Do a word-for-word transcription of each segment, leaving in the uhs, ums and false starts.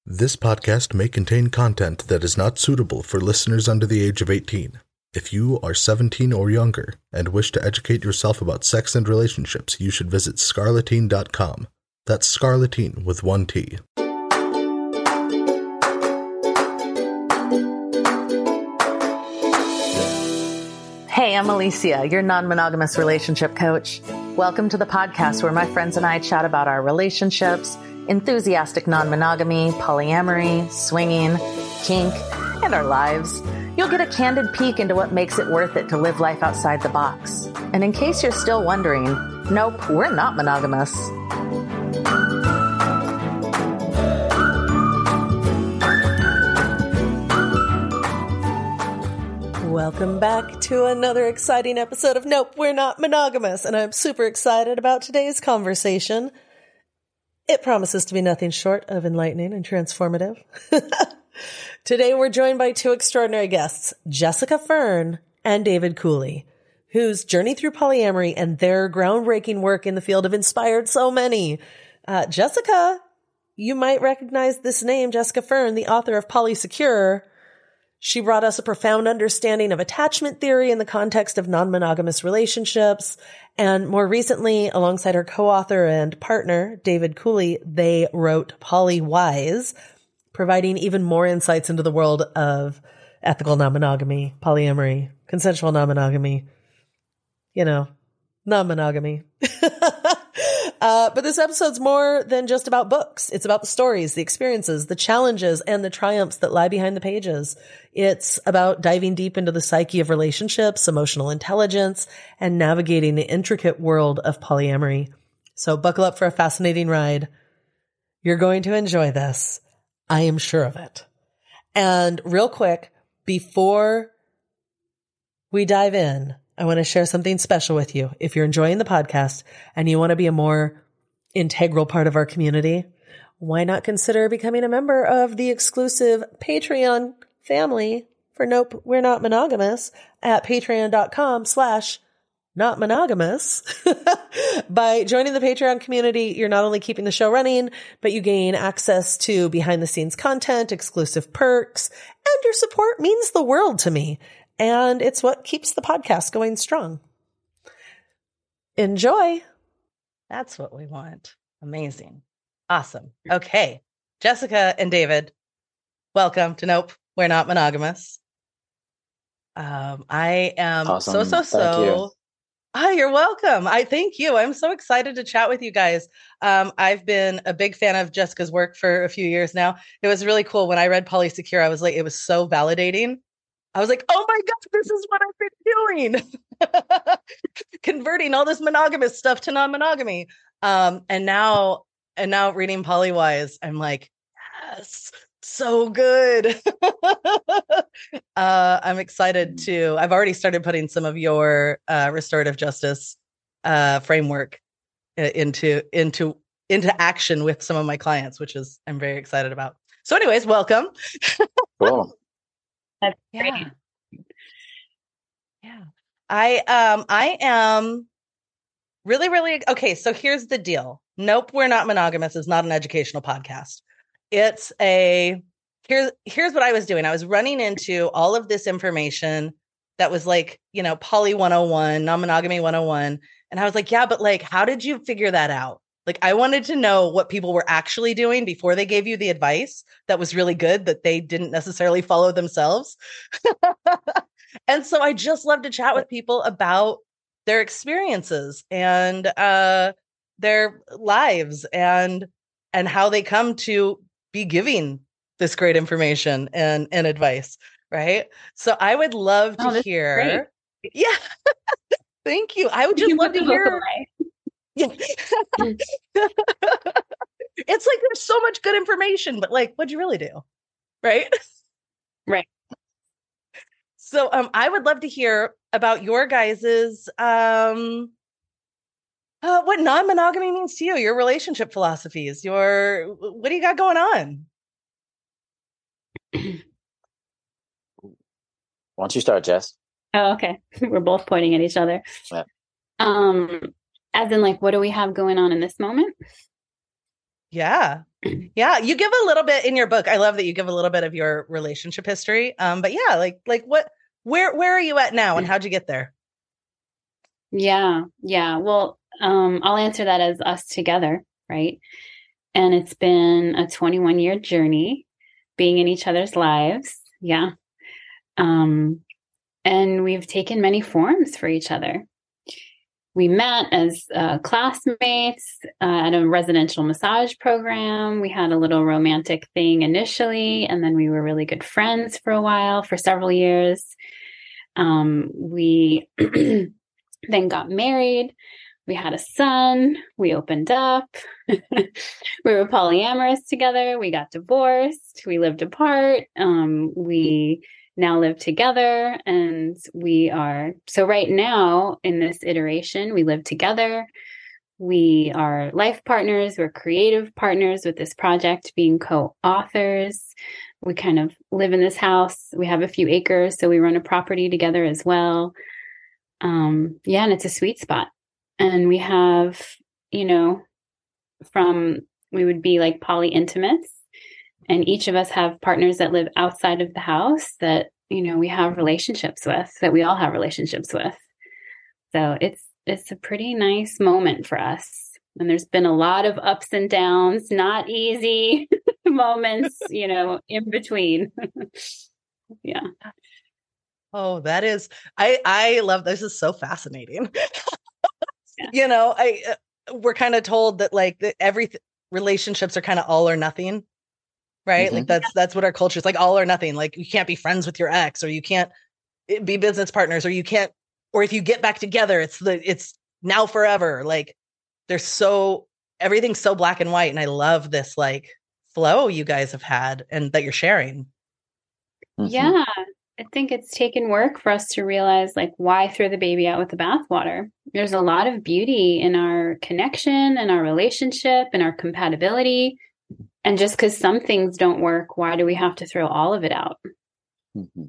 This podcast may contain content that is not suitable for listeners under the age of eighteen. If you are seventeen or younger and wish to educate yourself about sex and relationships, you should visit scarletine dot com. That's Scarletine with one T. Hey, I'm Alicia, your non-monogamous relationship coach. Welcome to the podcast where my friends and I chat about our relationships, enthusiastic non-monogamy, polyamory, swinging, kink, and our lives. You'll get a candid peek into what makes it worth it to live life outside the box. And in case you're still wondering, nope, we're not monogamous. Welcome back to another exciting episode of Nope, We're Not Monogamous, and I'm super excited about today's conversation. It promises to be nothing short of enlightening and transformative. Today we're joined by two extraordinary guests, Jessica Fern and David Cooley, whose journey through polyamory and their groundbreaking work in the field have inspired so many. Uh, Jessica, you might recognize this name, Jessica Fern, the author of Polysecure. She brought us a profound understanding of attachment theory in the context of non-monogamous relationships. And more recently, alongside her co-author and partner, David Cooley, they wrote Polywise, providing even more insights into the world of ethical non-monogamy, polyamory, consensual non-monogamy, you know, non-monogamy. Uh, but this episode's more than just about books. It's about the stories, the experiences, the challenges, and the triumphs that lie behind the pages. It's about diving deep into the psyche of relationships, emotional intelligence, and navigating the intricate world of polyamory. So buckle up for a fascinating ride. You're going to enjoy this. I am sure of it. And real quick, before we dive in, I want to share something special with you. If you're enjoying the podcast and you want to be a more integral part of our community, why not consider becoming a member of the exclusive Patreon family for Nope, We're Not Monogamous at patreon.com slash not monogamous. By joining the Patreon community, you're not only keeping the show running, but you gain access to behind the scenes content, exclusive perks, and your support means the world to me. And it's what keeps the podcast going strong. Enjoy. That's what we want. Amazing. Awesome. Okay. Jessica and David, welcome to Nope, We're Not Monogamous. Um, I am Awesome. so, so, so. Thank you. Oh, you're welcome. I thank you. I'm so excited to chat with you guys. Um, I've been a big fan of Jessica's work for a few years now. It was really cool. When I read Polysecure, I was like, it was so validating. I was like, oh my God, this is what I've been doing. Converting all this monogamous stuff to non-monogamy. Um, and now, and now reading Polywise, I'm like, yes, so good. uh, I'm excited to, I've already started putting some of your uh, restorative justice uh, framework into, into, into action with some of my clients, which is, I'm very excited about. So anyways, welcome. Cool. That's great. Yeah. yeah. I um I am really, really okay. So here's the deal. Nope, We're Not Monogamous is not an educational podcast. It's a here's here's what I was doing. I was running into all of this information that was like, you know, poly one oh one, non-monogamy one oh one. And I was like, yeah, but like, how did you figure that out? Like, I wanted to know what people were actually doing before they gave you the advice that was really good, that they didn't necessarily follow themselves. And so I just love to chat with people about their experiences and uh, their lives and and how they come to be giving this great information and, and advice, right? So I would love to oh, hear. Yeah. Thank you. I would just love to hear. Yeah. It's like there's so much good information, but like, what'd you really do? Right? Right. So um, I would love to hear about your guys's um, uh, what non-monogamy means to you, your relationship philosophies, your what do you got going on? Why don't you start, Jess? Oh, okay. We're both pointing at each other. Yeah. Um, as in, like, what do we have going on in this moment? Yeah. Yeah. You give a little bit in your book. I love that you give a little bit of your relationship history. Um, but yeah, like, like what, where, where are you at now and how'd you get there? Yeah. Yeah. Well, um, I'll answer that as us together, right? And it's been a twenty-one year journey being in each other's lives. Yeah. Um, and we've taken many forms for each other. We met as uh, classmates uh, at a residential massage program. We had a little romantic thing initially, and then we were really good friends for a while, for several years. Um, we then got married. We had a son. We opened up. We were polyamorous together. We got divorced. We lived apart. Um, we now live together, and we are so right now in this iteration, we live together. We are life partners. We're creative partners with this project, being co-authors. We kind of live in this house. We have a few acres, so we run a property together as well. Um, yeah, and it's a sweet spot. And we have, you know, from, we would be like poly intimates, and each of us have partners that live outside of the house that, you know, we have relationships with, that we all have relationships with. So it's, it's a pretty nice moment for us. And there's been a lot of ups and downs, not easy moments, you know, in between. Yeah. Oh, that is, I, I love, this is so fascinating. Yeah. You know, I, uh, we're kind of told that like that every th- relationships are kind of all or nothing, right? Mm-hmm. Like that's, that's what our culture is like, all or nothing. Like you can't be friends with your ex, or you can't be business partners, or you can't, or if you get back together, it's the, it's now forever. Like there's so, everything's so black and white. And I love this like flow you guys have had and that you're sharing. Mm-hmm. Yeah. I think it's taken work for us to realize, like, why throw the baby out with the bathwater? There's a lot of beauty in our connection and our relationship and our compatibility. And just because some things don't work, why do we have to throw all of it out? Mm-hmm.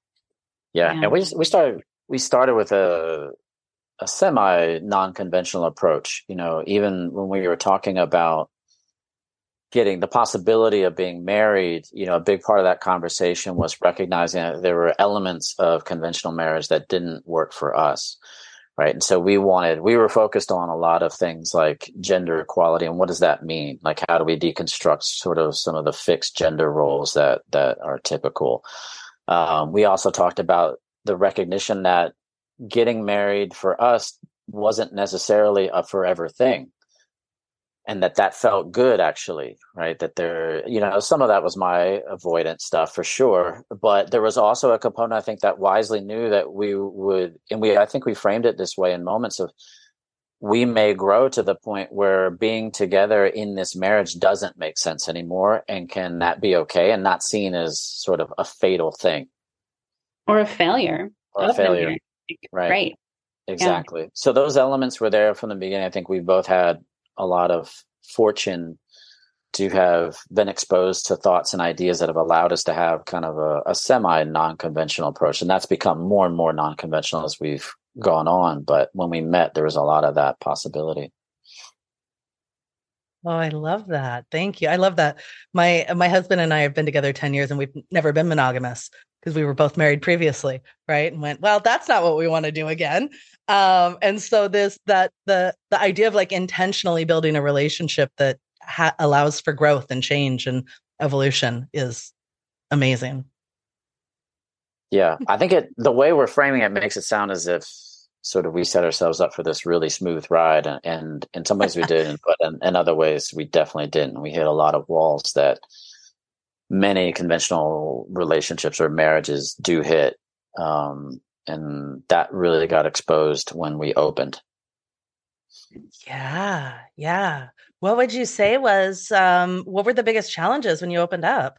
Yeah. Yeah. And we, we started, we started with a, a semi non-conventional approach, you know, even when we were talking about getting the possibility of being married, you know, a big part of that conversation was recognizing that there were elements of conventional marriage that didn't work for us. Right. And so we wanted, we were focused on a lot of things like gender equality. And what does that mean? Like, how do we deconstruct sort of some of the fixed gender roles that, that are typical? Um, we also talked about the recognition that getting married for us wasn't necessarily a forever thing. And that that felt good, actually, right? That there, you know, some of that was my avoidance stuff for sure. But there was also a component, I think, that wisely knew that we would, and we, I think we framed it this way in moments of, we may grow to the point where being together in this marriage doesn't make sense anymore. And can that be okay and not seen as sort of a fatal thing? Or a failure. Or a failure. Right. Right. Exactly. Yeah. So those elements were there from the beginning. I think we both had a lot of fortune to have been exposed to thoughts and ideas that have allowed us to have kind of a, a semi non-conventional approach. And that's become more and more non-conventional as we've gone on. But when we met, there was a lot of that possibility. Oh, I love that. Thank you. I love that. My, my husband and I have been together ten years and we've never been monogamous because we were both married previously. Right. And went, well, that's not what we want to do again. Um, and so this, that the, the idea of like intentionally building a relationship that ha- allows for growth and change and evolution is amazing. Yeah. I think it, the way we're framing it makes it sound as if sort of we set ourselves up for this really smooth ride. And, and in some ways we did, but in, in other ways we definitely didn't. We hit a lot of walls that many conventional relationships or marriages do hit. Um, and that really got exposed when we opened. Yeah. Yeah. What would you say was, um, what were the biggest challenges when you opened up?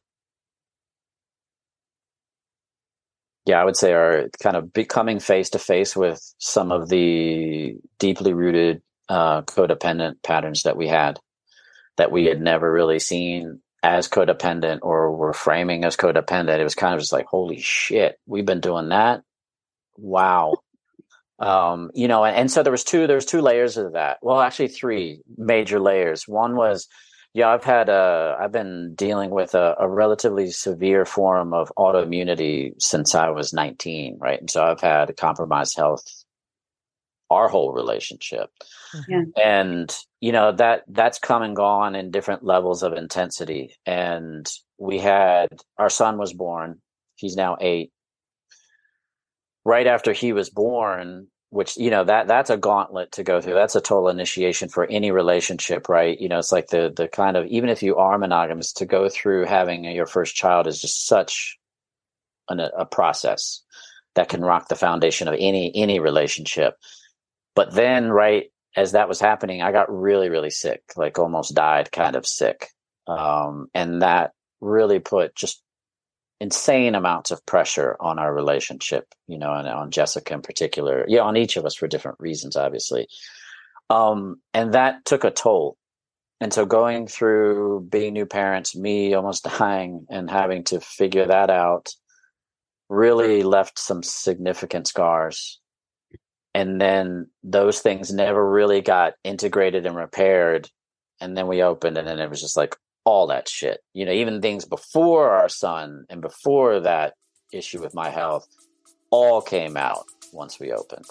Yeah, I would say our kind of becoming face to face with some of the deeply rooted uh, codependent patterns that we had, that we had never really seen as codependent or were framing as codependent. It was kind of just like, holy shit, we've been doing that. Wow. Um, you know, and, and so there was two, there was two layers of that. Well, actually three major layers. One was Yeah, I've had a, I've been dealing with a, a relatively severe form of autoimmunity since I was nineteen, right? And so I've had compromised health our whole relationship. Yeah. And, you know, that that's come and gone in different levels of intensity. And we had, our son was born. He's now eight. Right after he was born, which, you know, that that's a gauntlet to go through. That's a total initiation for any relationship, right? You know, it's like the the kind of, even if you are monogamous, to go through having your first child is just such an, a process that can rock the foundation of any any relationship. But then, right as that was happening, I got really, really sick, like almost died kind of sick. Um, and that really put just insane amounts of pressure on our relationship, you know, and on Jessica in particular, yeah, on each of us for different reasons, obviously. Um, and that took a toll. And so going through being new parents, me almost dying and having to figure that out really left some significant scars. And then those things never really got integrated and repaired. And then we opened, and then it was just like all that shit, you know, even things before our son and before that issue with my health all came out once we opened.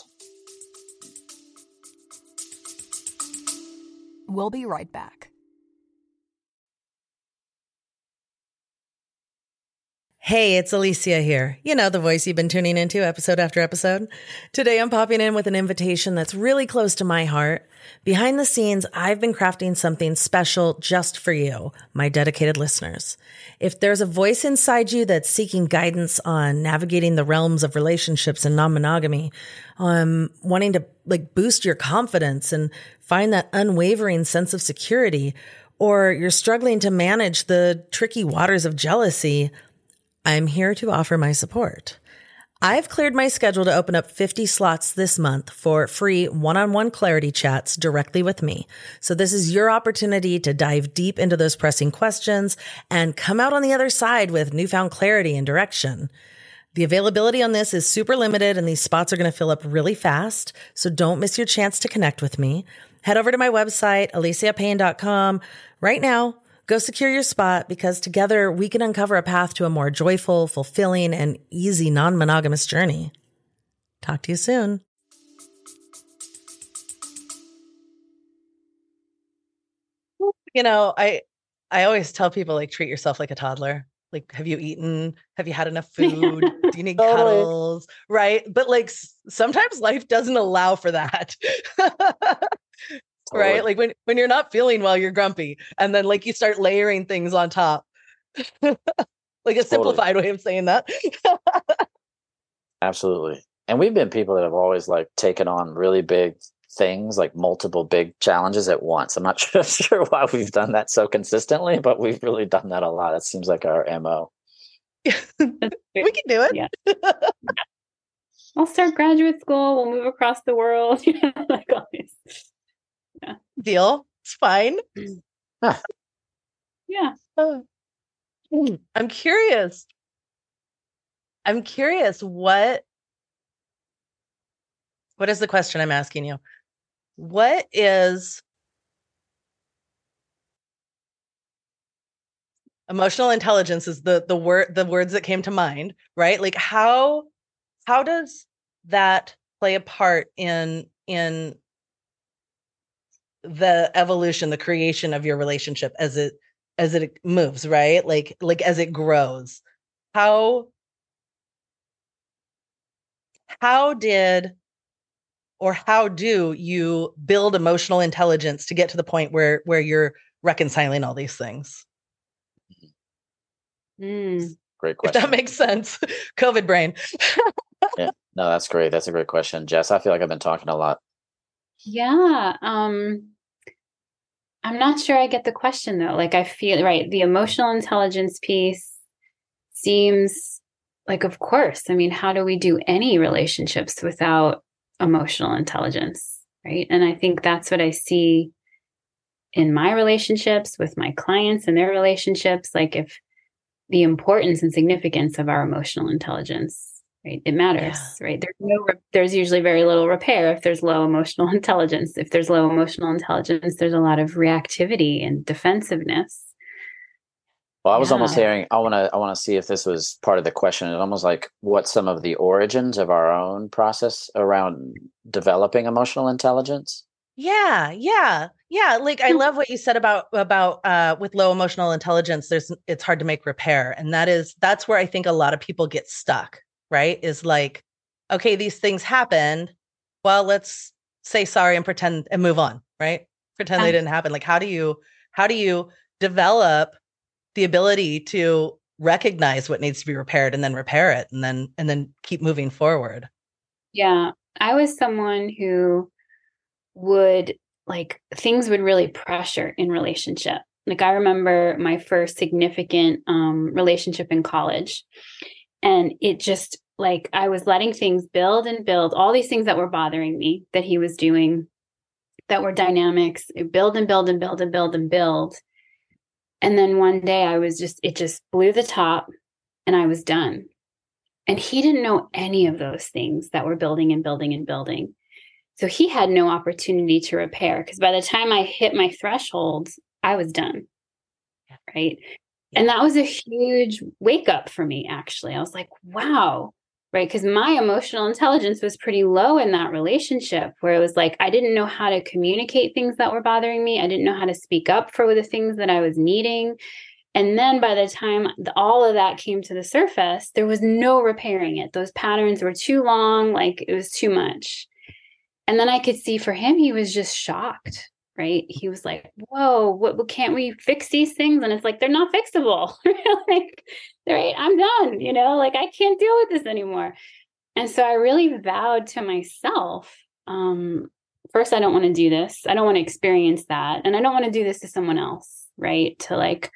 We'll be right back. Hey, it's Alicia here. You know, the voice you've been tuning into episode after episode. Today, I'm popping in with an invitation that's really close to my heart. Behind the scenes, I've been crafting something special just for you, my dedicated listeners. If there's a voice inside you that's seeking guidance on navigating the realms of relationships and non-monogamy, um, wanting to like boost your confidence and find that unwavering sense of security, or you're struggling to manage the tricky waters of jealousy, I'm here to offer my support. I've cleared my schedule to open up fifty slots this month for free one-on-one clarity chats directly with me. So this is your opportunity to dive deep into those pressing questions and come out on the other side with newfound clarity and direction. The availability on this is super limited, and these spots are going to fill up really fast. So don't miss your chance to connect with me. Head over to my website, alicia payne dot com right now. Go secure your spot, because together we can uncover a path to a more joyful, fulfilling, and easy non-monogamous journey. Talk to you soon. You know, I I always tell people, like, treat yourself like a toddler. Like, have you eaten? Have you had enough food? Do you need Totally. cuddles? Right? But like s- sometimes life doesn't allow for that. Totally. Right? Like when, when you're not feeling well, you're grumpy. And then like you start layering things on top. Like a Totally. simplified way of saying that. Absolutely. And we've been people that have always like taken on really big things, like multiple big challenges at once. I'm not sure, sure why we've done that so consistently, but we've really done that a lot. That seems like our M O. We can do it. Yeah. I'll start graduate school. We'll move across the world. You know, like all these. Yeah. Deal. It's fine. Huh. Yeah. Oh. I'm curious. I'm curious what what is the question I'm asking you? What is emotional intelligence is the the word the words that came to mind, right? Like how how does that play a part in in the evolution, the creation of your relationship as it as it moves, right? Like like as it grows. How how did or how do you build emotional intelligence to get to the point where where you're reconciling all these things? Mm. Great If question. that makes sense. COVID brain. Yeah. No, that's great. That's a great question. Jess, I feel like I've been talking a lot. Yeah. Um, I'm not sure I get the question though. Like I feel, right, the emotional intelligence piece seems like, of course, I mean, how do we do any relationships without emotional intelligence, right? And I think that's what I see in my relationships with my clients and their relationships. Like if the importance and significance of our emotional intelligence, right? It matters, Yeah. right? There's no, there's usually very little repair if there's low emotional intelligence. If there's low emotional intelligence, there's a lot of reactivity and defensiveness. Well, I was Yeah. almost hearing, I want to, I want to see if this was part of the question. It's almost like what some of the origins of our own process around developing emotional intelligence. Yeah, yeah, yeah. Like I love what you said about about uh, with low emotional intelligence. There's it's hard to make repair, and that is that's where I think a lot of people get stuck. Right? Is like, okay, these things happened. Well, let's say sorry and pretend and move on. Right? Pretend they didn't happen. Like, how do you how do you develop the ability to recognize what needs to be repaired and then repair it, and then and then keep moving forward? Yeah, I was someone who would like things would really pressure in relationship. Like I remember my first significant um, relationship in college, and it just like I was letting things build and build, all these things that were bothering me that he was doing, that were dynamics, build and build and build and build and build. And then one day I was just, it just blew the top and I was done. And he didn't know any of those things that were building and building and building. So he had no opportunity to repair because by the time I hit my threshold, I was done. Right. And that was a huge wake up for me, actually. I was like, wow. Right. Because my emotional intelligence was pretty low in that relationship where it was like, I didn't know how to communicate things that were bothering me. I didn't know how to speak up for the things that I was needing. And then by the time the, all of that came to the surface, there was no repairing it. Those patterns were too long. Like it was too much. And then I could see for him, he was just shocked, right? He was like, whoa, what, what can't we fix these things? And it's like, they're not fixable. Like, right, I'm done, you know, like I can't deal with this anymore. And so I really vowed to myself, um, first, I don't want to do this. I don't want to experience that. And I don't want to do this to someone else, right? To like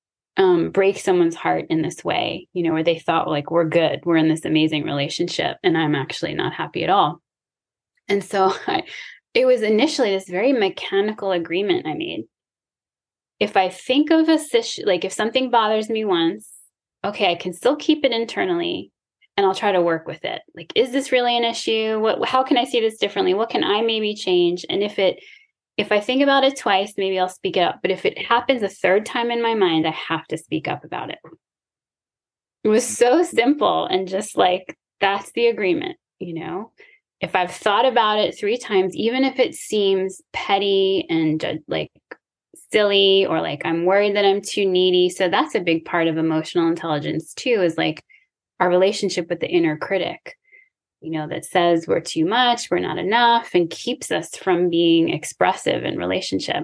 um, break someone's heart in this way, you know, where they thought like, we're good. We're in this amazing relationship. And I'm actually not happy at all. And so I, it was initially this very mechanical agreement I made. If I think of a issue, like if something bothers me once, okay, I can still keep it internally and I'll try to work with it. Like, is this really an issue? What, how can I see this differently? What can I maybe change? And if it, if I think about it twice, maybe I'll speak it up. But if it happens a third time in my mind, I have to speak up about it. It was so simple and just like, that's the agreement, you know? If I've thought about it three times, even if it seems petty and uh, like silly or like I'm worried that I'm too needy. So that's a big part of emotional intelligence too, is like our relationship with the inner critic, you know, that says we're too much, we're not enough, and keeps us from being expressive in relationship.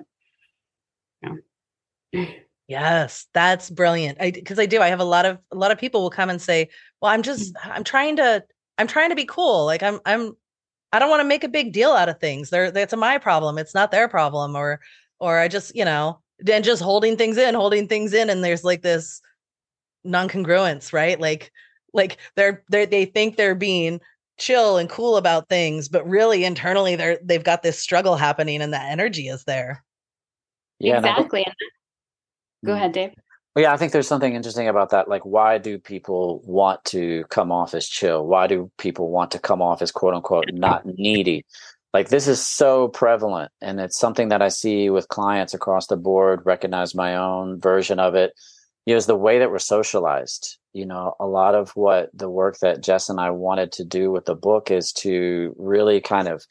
You know? Yes, that's brilliant. I because I do. I have a lot of a lot of people will come and say, "Well, I'm just I'm trying to I'm trying to be cool. Like I'm I'm I don't want to make a big deal out of things. They're that's my problem. It's not their problem." Or or I just, you know, and just holding things in, holding things in, and there's like this non-congruence, right? Like like they're they they think they're being chill and cool about things, but really internally they're they've got this struggle happening, and that energy is there. Yeah, exactly. Go ahead, Dave. Well, yeah, I think there's something interesting about that. Like, why do people want to come off as chill? Why do people want to come off as quote unquote not needy? Like, this is so prevalent. And it's something that I see with clients across the board, recognize my own version of it. You know, is the way that we're socialized. You know, a lot of what the work that Jess and I wanted to do with the book is to really kind of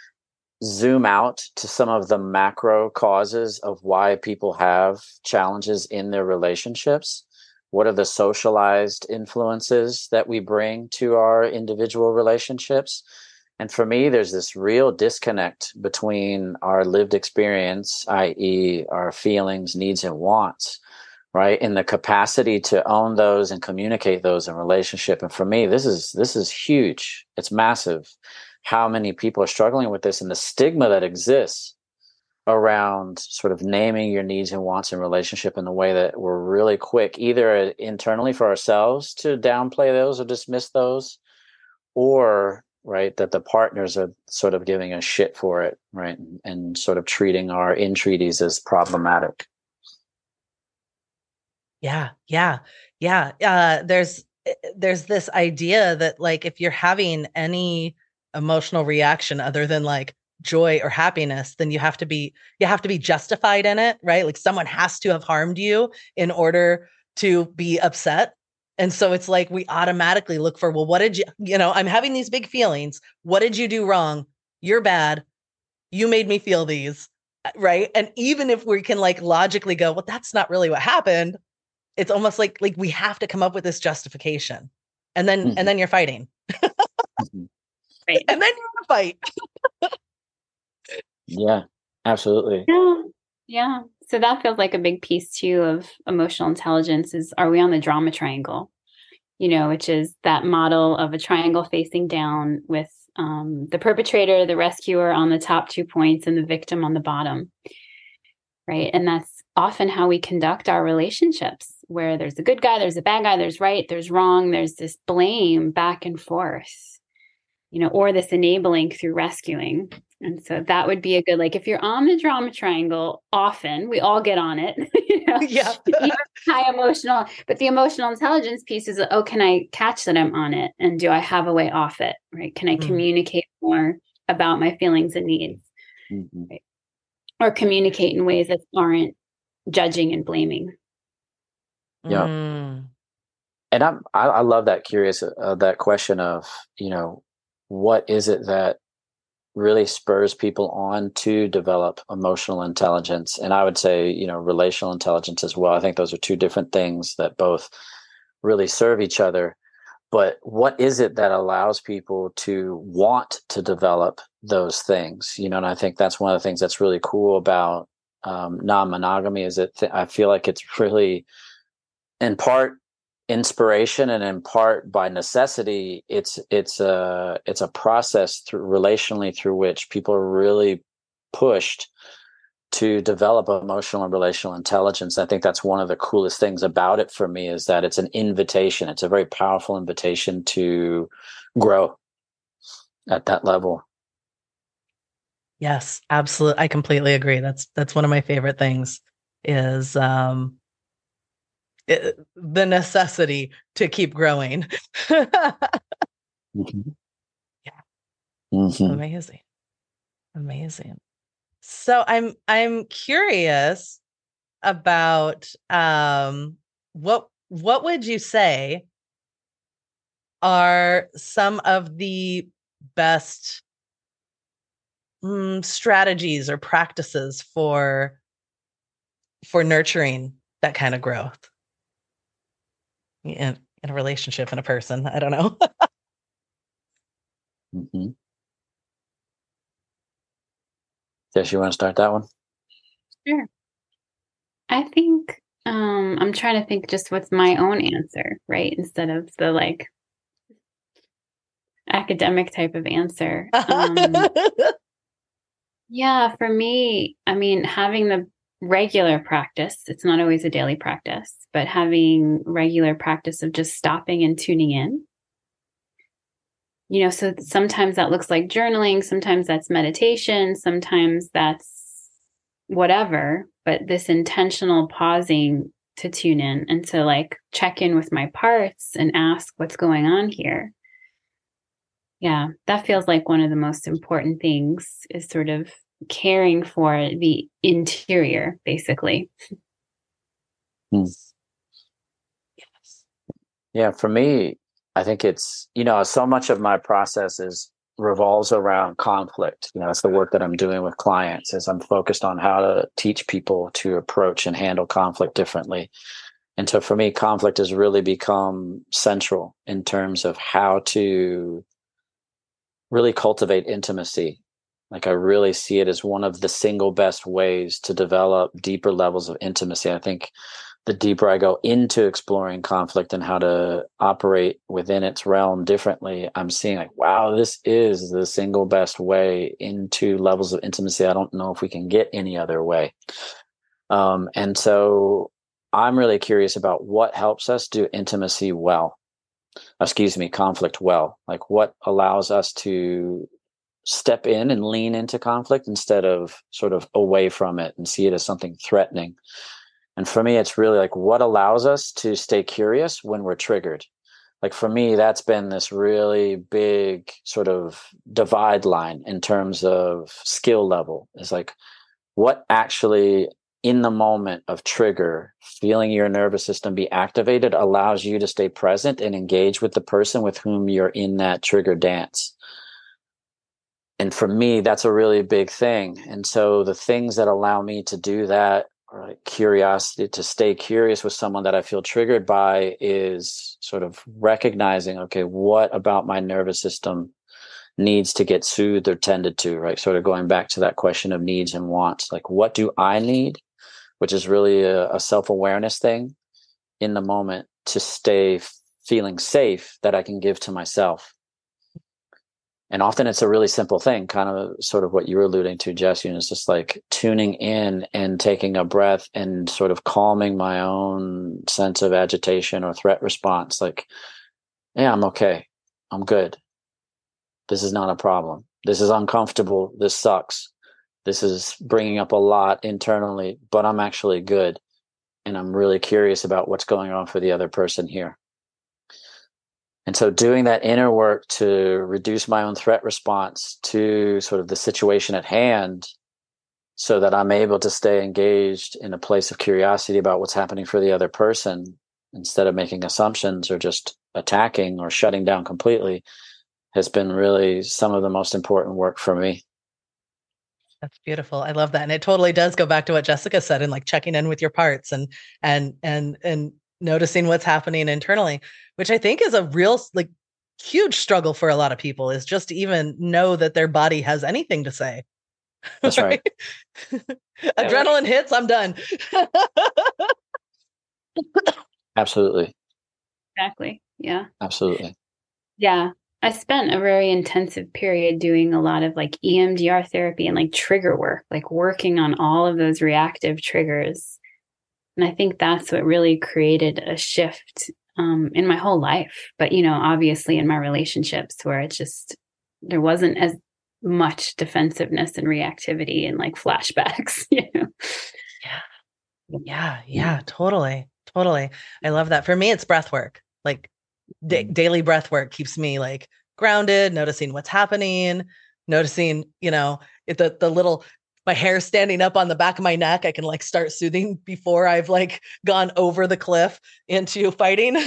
zoom out to some of the macro causes of why people have challenges in their relationships. What are the socialized influences that we bring to our individual relationships? And for me, there's this real disconnect between our lived experience, that is our feelings, needs, and wants, right? And the capacity to own those and communicate those in relationship. And for me, this is this is huge. It's massive. How many people are struggling with this and the stigma that exists around sort of naming your needs and wants in relationship in the way that we're really quick, either internally for ourselves to downplay those or dismiss those, or right, that the partners are sort of giving us shit for it, right? And, and sort of treating our entreaties as problematic. Yeah, yeah, yeah. Uh, there's there's this idea that like if you're having any emotional reaction other than like joy or happiness, then you have to be you have to be justified in it, right? Like someone has to have harmed you in order to be upset. And so it's like we automatically look for, well, what did you, you know, I'm having these big feelings. What did you do wrong? You're bad. You made me feel these, right? And even if we can like logically go, well, that's not really what happened. It's almost like like we have to come up with this justification. And then mm-hmm. and then you're fighting. mm-hmm. Right. And then you're in a fight. Yeah, absolutely. Yeah. Yeah. So that feels like a big piece too of emotional intelligence is, are we on the drama triangle? You know, which is that model of a triangle facing down with um, the perpetrator, the rescuer on the top two points and the victim on the bottom. Right. And that's often how we conduct our relationships, where there's a good guy, there's a bad guy, there's right, there's wrong, there's this blame back and forth, you know, or this enabling through rescuing. And so that would be a good, like, if you're on the drama triangle, often we all get on it, you know, yeah. even high emotional, but the emotional intelligence piece is, oh, can I catch that I'm on it? And do I have a way off it? Right. Can I mm. communicate more about my feelings and needs? Mm-hmm. Right? Or communicate in ways that aren't judging and blaming. Yeah. Mm. And I'm, I, I love that curious, uh, that question of, you know, what is it that really spurs people on to develop emotional intelligence? And I would say, you know, relational intelligence as well. I think those are two different things that both really serve each other. But what is it that allows people to want to develop those things? You know, and I think that's one of the things that's really cool about um, non-monogamy is that th- I feel like it's really in part inspiration and in part by necessity. It's it's a it's a process through relationally through which people are really pushed to develop emotional and relational intelligence. I think that's one of the coolest things about it for me is that it's an invitation. It's a very powerful invitation to grow at that level. Yes, absolutely. I completely agree. That's that's one of my favorite things is um it, the necessity to keep growing. mm-hmm. Yeah. Mm-hmm. Amazing. Amazing. So I'm I'm curious about um what what would you say are some of the best mm, strategies or practices for for nurturing that kind of growth in, in a relationship, in a person? I don't know. mm-hmm. Jess, you want to start that one? Sure. I think um, I'm trying to think just what's my own answer, right? Instead of the like academic type of answer. Um, yeah, for me, I mean, having the regular practice, it's not always a daily practice, but having regular practice of just stopping and tuning in. You know, so sometimes that looks like journaling, sometimes that's meditation, sometimes that's whatever, but this intentional pausing to tune in and to like check in with my parts and ask what's going on here. Yeah, that feels like one of the most important things is sort of caring for the interior, basically. Hmm. Yes. Yeah, for me, I think it's, you know, so much of my process is revolves around conflict. You know, it's the work that I'm doing with clients is I'm focused on how to teach people to approach and handle conflict differently. And so for me, conflict has really become central in terms of how to really cultivate intimacy. Like I really see it as one of the single best ways to develop deeper levels of intimacy. I think the deeper I go into exploring conflict and how to operate within its realm differently, I'm seeing like, wow, this is the single best way into levels of intimacy. I don't know if we can get any other way. Um, and so I'm really curious about what helps us do intimacy well. Excuse me, conflict well. Like what allows us to step in and lean into conflict instead of sort of away from it and see it as something threatening. And for me, it's really like what allows us to stay curious when we're triggered. Like for me, that's been this really big sort of divide line in terms of skill level. It's like what actually in the moment of trigger, feeling your nervous system be activated allows you to stay present and engage with the person with whom you're in that trigger dance. And for me, that's a really big thing. And so the things that allow me to do that, or like curiosity, to stay curious with someone that I feel triggered by, is sort of recognizing, okay, what about my nervous system needs to get soothed or tended to, right? Sort of going back to that question of needs and wants. Like, what do I need? Which is really a, a self-awareness thing in the moment to stay feeling safe that I can give to myself. And often it's a really simple thing, kind of sort of what you were alluding to, Jess. You know, it's just like tuning in and taking a breath and sort of calming my own sense of agitation or threat response. Like, yeah, I'm okay. I'm good. This is not a problem. This is uncomfortable. This sucks. This is bringing up a lot internally, but I'm actually good. And I'm really curious about what's going on for the other person here. And so doing that inner work to reduce my own threat response to sort of the situation at hand, so that I'm able to stay engaged in a place of curiosity about what's happening for the other person, instead of making assumptions or just attacking or shutting down completely, has been really some of the most important work for me. That's beautiful. I love that. And it totally does go back to what Jessica said, and like checking in with your parts and, and, and, and noticing what's happening internally, which I think is a real, like, huge struggle for a lot of people, is just to even know that their body has anything to say. That's right. Adrenaline hits, I'm done. Absolutely. Exactly. Yeah. Absolutely. Yeah. I spent a very intensive period doing a lot of like E M D R therapy and like trigger work, like working on all of those reactive triggers. And I think that's what really created a shift um, in my whole life. But, you know, obviously in my relationships, where it's just, there wasn't as much defensiveness and reactivity and like flashbacks, you know? Yeah. Yeah. Yeah. Totally. Totally. I love that. For me, it's breath work. Like da- daily breath work keeps me like grounded, noticing what's happening, noticing, you know, if the, the little, my hair standing up on the back of my neck, I can like start soothing before I've like gone over the cliff into fighting.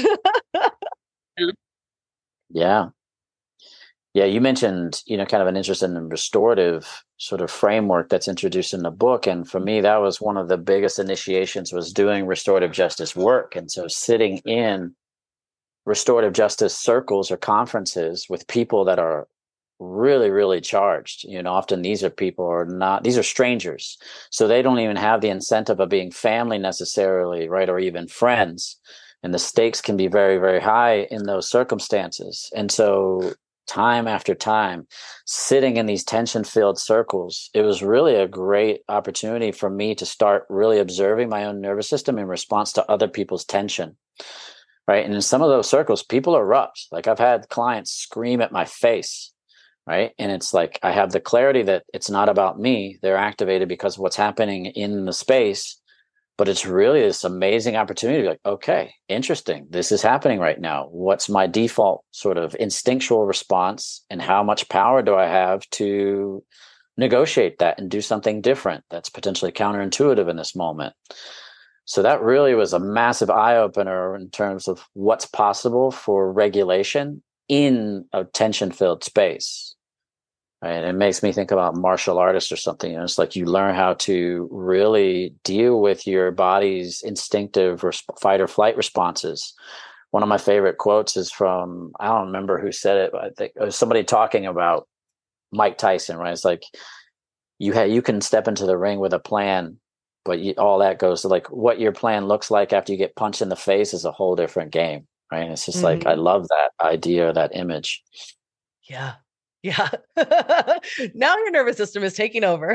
Yeah. Yeah. You mentioned, you know, kind of an interest in the restorative sort of framework that's introduced in the book. And for me, that was one of the biggest initiations, was doing restorative justice work. And so sitting in restorative justice circles or conferences with people that are really, really charged. You know, often these are people who are not, these are strangers. So they don't even have the incentive of being family necessarily, right? Or even friends. And the stakes can be very, very high in those circumstances. And so time after time, sitting in these tension-filled circles, it was really a great opportunity for me to start really observing my own nervous system in response to other people's tension. Right. And in some of those circles, people erupt. Like I've had clients scream at my face. Right. And it's like, I have the clarity that it's not about me. They're activated because of what's happening in the space. But it's really this amazing opportunity to be like, okay, interesting. This is happening right now. What's my default sort of instinctual response? And how much power do I have to negotiate that and do something different that's potentially counterintuitive in this moment? So that really was a massive eye-opener in terms of what's possible for regulation in a tension-filled space. Right? It makes me think about martial artists or something. You know, it's like you learn how to really deal with your body's instinctive resp- fight or flight responses. One of my favorite quotes is from, I don't remember who said it, but I think it was somebody talking about Mike Tyson, right? It's like you ha- you can step into the ring with a plan, but you, all that goes to like what your plan looks like after you get punched in the face is a whole different game, right? And it's just mm-hmm. like, I love that idea, that image. Yeah. Yeah. Now your nervous system is taking over.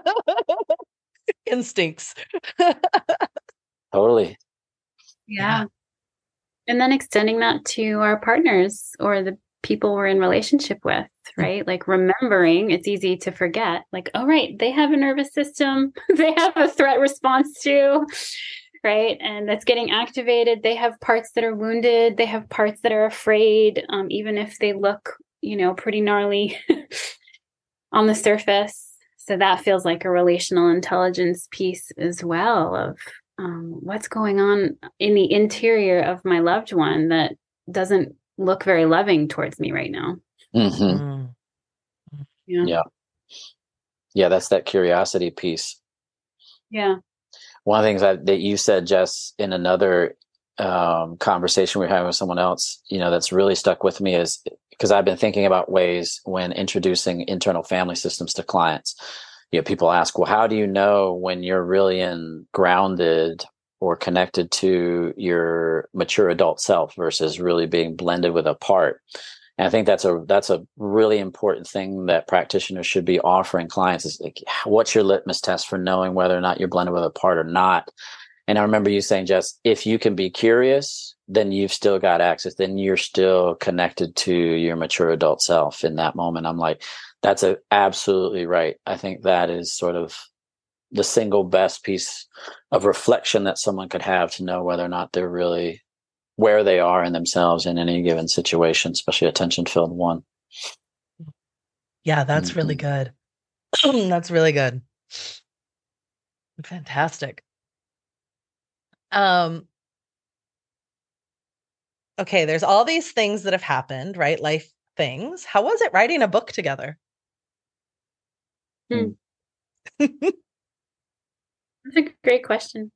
Instincts. Totally. Yeah. And then extending that to our partners or the people we're in relationship with, right? Like remembering, it's easy to forget, like, oh, right, they have a nervous system. They have a threat response too. right? And that's getting activated. They have parts that are wounded. They have parts that are afraid, um, even if they look, you know, pretty gnarly on the surface. So that feels like a relational intelligence piece as well of um, what's going on in the interior of my loved one that doesn't look very loving towards me right now. Mm-hmm. Mm. Yeah. Yeah. Yeah. That's that curiosity piece. Yeah. One of the things that, that you said, Jess, in another um, conversation we were having with someone else, you know, that's really stuck with me is because I've been thinking about ways when introducing internal family systems to clients. You know, people ask, well, how do you know when you're really in grounded or connected to your mature adult self versus really being blended with a part? And I think that's a that's a really important thing that practitioners should be offering clients is like, what's your litmus test for knowing whether or not you're blended with a part or not? And I remember you saying, Jess, if you can be curious, then you've still got access. Then you're still connected to your mature adult self in that moment. I'm like, that's a, absolutely right. I think that is sort of the single best piece of reflection that someone could have to know whether or not they're really where they are in themselves in any given situation, especially a tension-filled one. Yeah, that's Mm-hmm. really good. That's really good. Fantastic. Um, okay, there's all these things that have happened, right? Life things. How was it writing a book together? Hmm. That's a great question.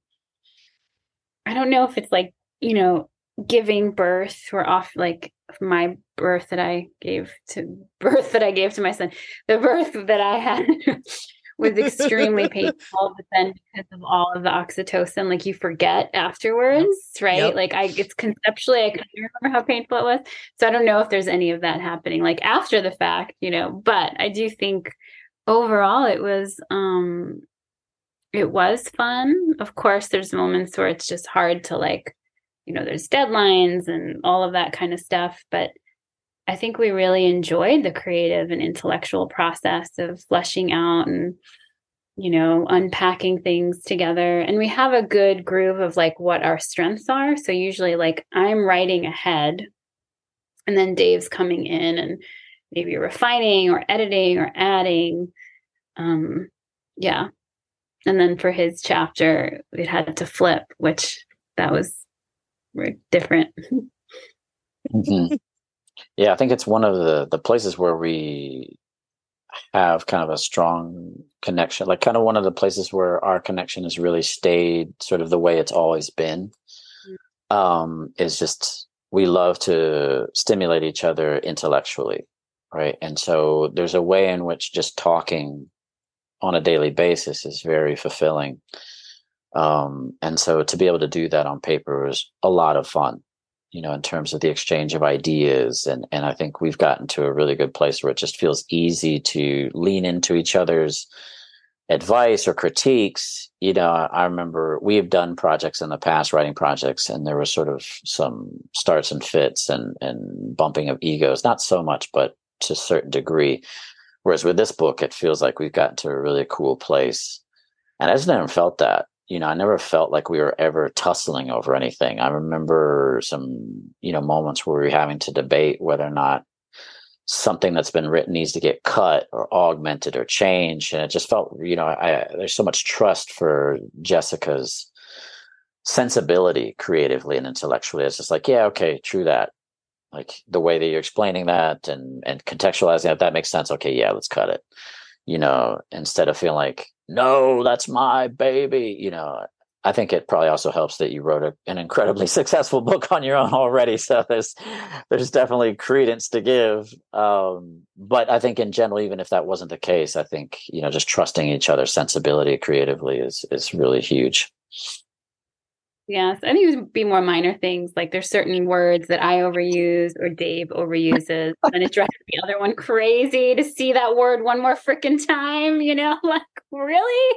I don't know if it's like, you know, giving birth or off like my birth that I gave to birth that I gave to my son. The birth that I had was extremely painful, but then because of all of the oxytocin, like you forget afterwards, right? Yep. Like I, it's conceptually, I couldn't remember how painful it was. So I don't know if there's any of that happening like after the fact, you know, but I do think overall it was, um, it was fun. Of course, there's moments where it's just hard to like, you know, there's deadlines and all of that kind of stuff. But I think we really enjoyed the creative and intellectual process of fleshing out and, you know, unpacking things together. And we have a good groove of like what our strengths are. So usually like I'm writing ahead and then Dave's coming in and maybe refining or editing or adding. Um, yeah. And then for his chapter, it had to flip, which that was different. Mm-hmm. Yeah, I think it's one of the, the places where we have kind of a strong connection, like kind of one of the places where our connection has really stayed sort of the way it's always been. Mm-hmm. Um, is just we love to stimulate each other intellectually, right? And so there's a way in which just talking on a daily basis is very fulfilling. Um, and so to be able to do that on paper is a lot of fun, you know, in terms of the exchange of ideas. And, and I think we've gotten to a really good place where it just feels easy to lean into each other's advice or critiques. You know, I remember we have done projects in the past, writing projects, and there was sort of some starts and fits and, and bumping of egos, not so much, but to a certain degree. Whereas with this book, it feels like we've gotten to a really cool place. And I just never felt that. You know, I never felt like we were ever tussling over anything. I remember some, you know, moments where we were having to debate whether or not something that's been written needs to get cut or augmented or changed. And it just felt, you know, I, there's so much trust for Jessica's sensibility creatively and intellectually. It's just like, yeah, okay, true that. Like the way that you're explaining that and, and contextualizing that, that makes sense. Okay, yeah, let's cut it. You know, instead of feeling like, no, that's my baby. You know, I think it probably also helps that you wrote a, an incredibly successful book on your own already. So there's there's definitely credence to give. Um, but I think in general, even if that wasn't the case, I think, you know, just trusting each other's sensibility creatively is is really huge. Yes, I think it would be more minor things. Like there's certain words that I overuse or Dave overuses, and it drives the other one crazy to see that word one more freaking time, you know, like really?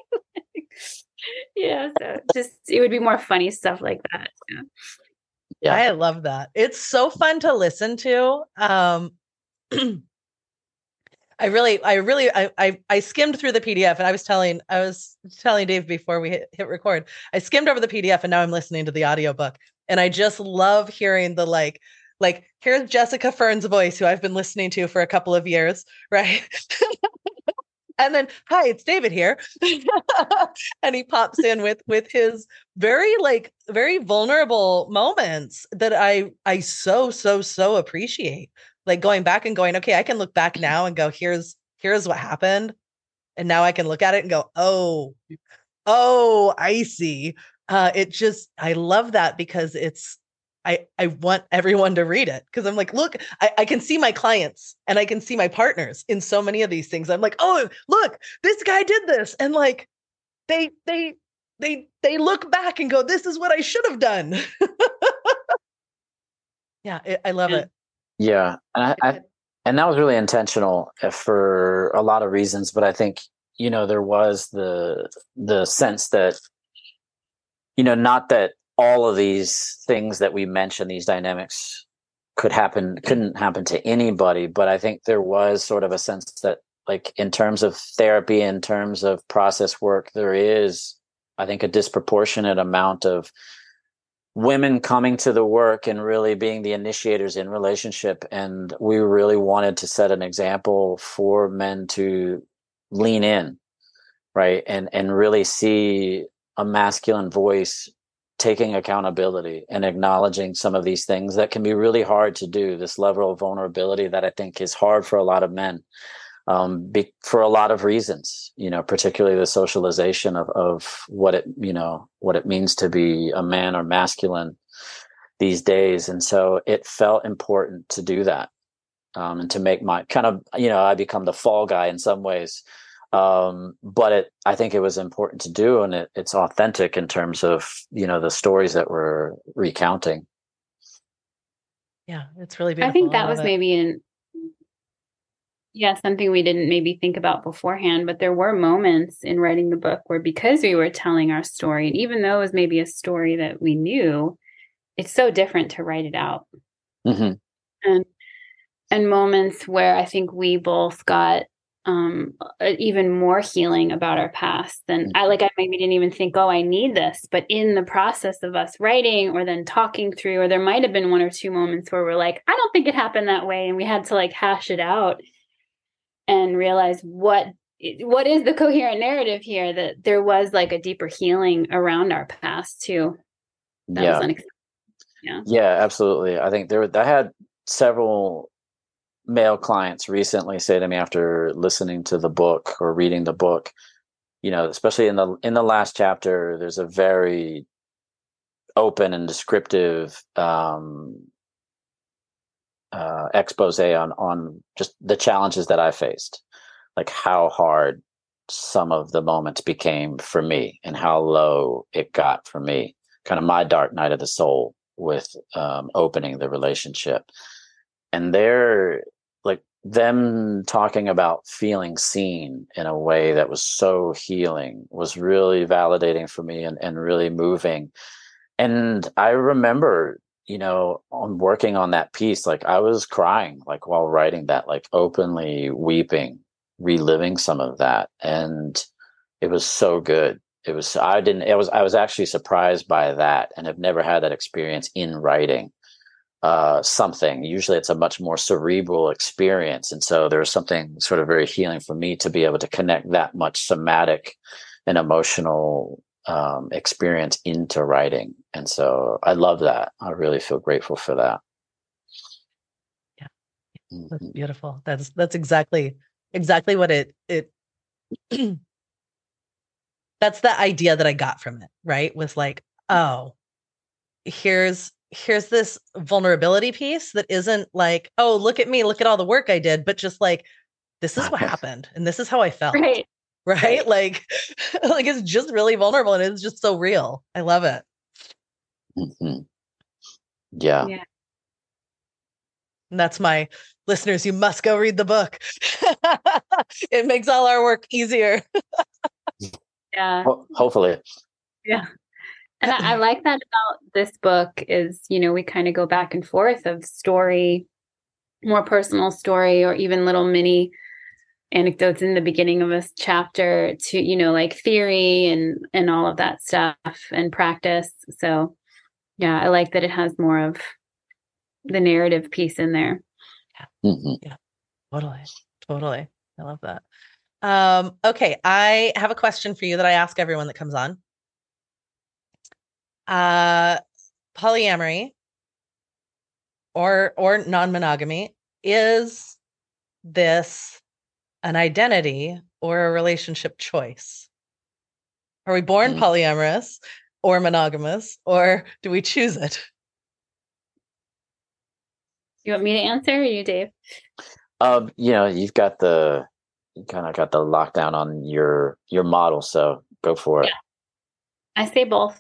Yeah, so just it would be more funny stuff like that. Yeah. Yeah. I love that. It's so fun to listen to. Um, I really, I really, I, I, I skimmed through the P D F, and I was telling, I was telling Dave before we hit, hit record, I skimmed over the P D F, and now I'm listening to the audiobook, and I just love hearing the like, like here's Jessica Fern's voice, who I've been listening to for a couple of years, right? And then, hi, it's David here, and he pops in with with his very like very vulnerable moments that I I so so so appreciate. Like going back and going, okay, I can look back now and go, here's here's what happened, and now I can look at it and go, oh, oh, I see. Uh, it just I love that because it's I I want everyone to read it because I'm like, look, I, I can see my clients and I can see my partners in so many of these things. I'm like, oh, look, this guy did this, and like they they they they look back and go, this is what I should have done. Yeah, it, I love it. Yeah, and I, I and that was really intentional for a lot of reasons, but I think you know there was the the sense that you know not that all of these things that we mentioned, these dynamics could happen, couldn't happen to anybody. But I think there was sort of a sense that like in terms of therapy, in terms of process work, there is, I think, a disproportionate amount of women coming to the work and really being the initiators in relationship. And we really wanted to set an example for men to lean in, right? And, and really see a masculine voice taking accountability and acknowledging some of these things that can be really hard to do, this level of vulnerability that I think is hard for a lot of men, um, be, for a lot of reasons, you know, particularly the socialization of, of what it, you know, what it means to be a man or masculine these days. And so it felt important to do that, um, and to make my kind of, you know, I become the fall guy in some ways. Um, but it, I think it was important to do, and it, it's authentic in terms of, you know, the stories that we're recounting. Yeah, it's really beautiful. I think that I was it. maybe in, yeah, something we didn't maybe think about beforehand, but there were moments in writing the book where, because we were telling our story, and even though it was maybe a story that we knew, it's so different to write it out. Mm-hmm. And, and moments where I think we both got um even more healing about our past than I like I maybe didn't even think, oh, I need this, but in the process of us writing or then talking through, or there might have been one or two moments where we're like, I don't think it happened that way, and we had to like hash it out and realize what what is the coherent narrative here, that there was like a deeper healing around our past too. That yeah was unexpected. Yeah yeah absolutely. I think there I had several male clients recently say to me after listening to the book or reading the book, you know, especially in the in the last chapter, there's a very open and descriptive um, uh, expose on on just the challenges that I faced, like how hard some of the moments became for me and how low it got for me, kind of my dark night of the soul with um, opening the relationship. And they're like them talking about feeling seen in a way that was so healing was really validating for me and, and really moving. And I remember, you know, on working on that piece, like I was crying, like while writing that, like openly weeping, reliving some of that. And it was so good. It was, I didn't, it was, I was actually surprised by that and have never had that experience in writing. Uh, something. Usually it's a much more cerebral experience. And so there was something sort of very healing for me to be able to connect that much somatic and emotional um, experience into writing. And so I love that. I really feel grateful for that. Yeah. That's beautiful. That's, that's exactly, exactly what it, it, that's the idea that I got from it, right? Was like, oh, here's, here's this vulnerability piece that isn't like, oh, look at me, look at all the work I did, but just like, this is what happened and this is how I felt. right right, right. like like it's just really vulnerable and it's just so real. I love it. Mm-hmm. yeah yeah And that's my listeners, you must go read the book. It makes all our work easier. yeah Ho- hopefully yeah And I, I like that about this book is, you know, we kind of go back and forth of story, more personal story, or even little mini anecdotes in the beginning of this chapter to, you know, like theory and, and all of that stuff and practice. So yeah, I like that it has more of the narrative piece in there. Yeah. Mm-hmm. Yeah, totally. Totally. I love that. Um, okay. I have a question for you that I ask everyone that comes on. Uh, polyamory or, or non-monogamy, is this an identity or a relationship choice? Are we born mm-hmm. polyamorous or monogamous, or do we choose it? You want me to answer, or you, Dave? Um, you know, you've got the you kind of got the lockdown on your your model, so go for it. Yeah. I say both.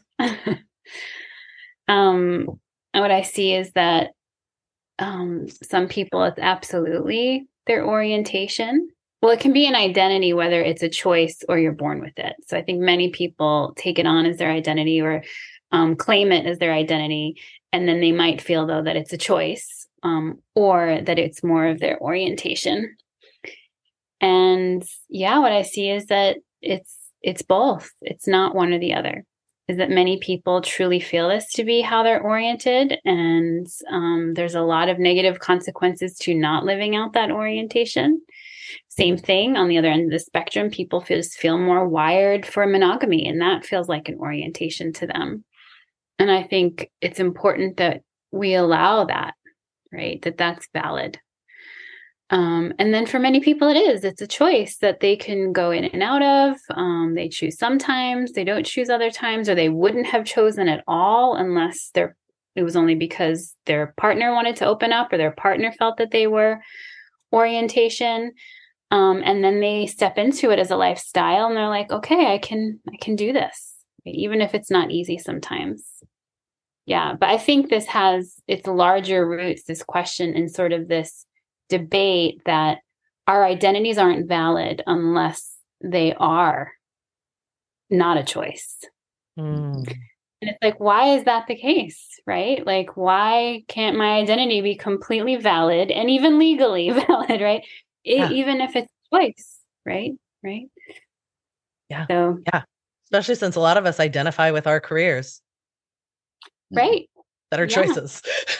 um, and what I see is that um, some people, it's absolutely their orientation. Well, it can be an identity, whether it's a choice or you're born with it. So I think many people take it on as their identity, or um, claim it as their identity. And then they might feel, though, that it's a choice, um, or that it's more of their orientation. And yeah, what I see is that it's it's both. It's not one or the other. Is that many people truly feel this to be how they're oriented. And um, there's a lot of negative consequences to not living out that orientation. Same thing on the other end of the spectrum, people feel, feel more wired for monogamy, and that feels like an orientation to them. And I think it's important that we allow that, right? That that's valid. Um, and then for many people, it is. It's a choice that they can go in and out of. Um, they choose sometimes, they don't choose other times, or they wouldn't have chosen at all unless they're, it was only because their partner wanted to open up, or their partner felt that they were orientation. Um, and then they step into it as a lifestyle, and they're like, okay, I can, I can do this, even if it's not easy sometimes. Yeah. But I think this has its larger roots, this question, in sort of this debate that our identities aren't valid unless they are not a choice. Mm. And it's like, why is that the case, right? Like, why can't my identity be completely valid and even legally valid, right? It, yeah. Even if it's a choice, right? Right. Yeah. So, yeah. Especially since a lot of us identify with our careers. Right. That are yeah. choices.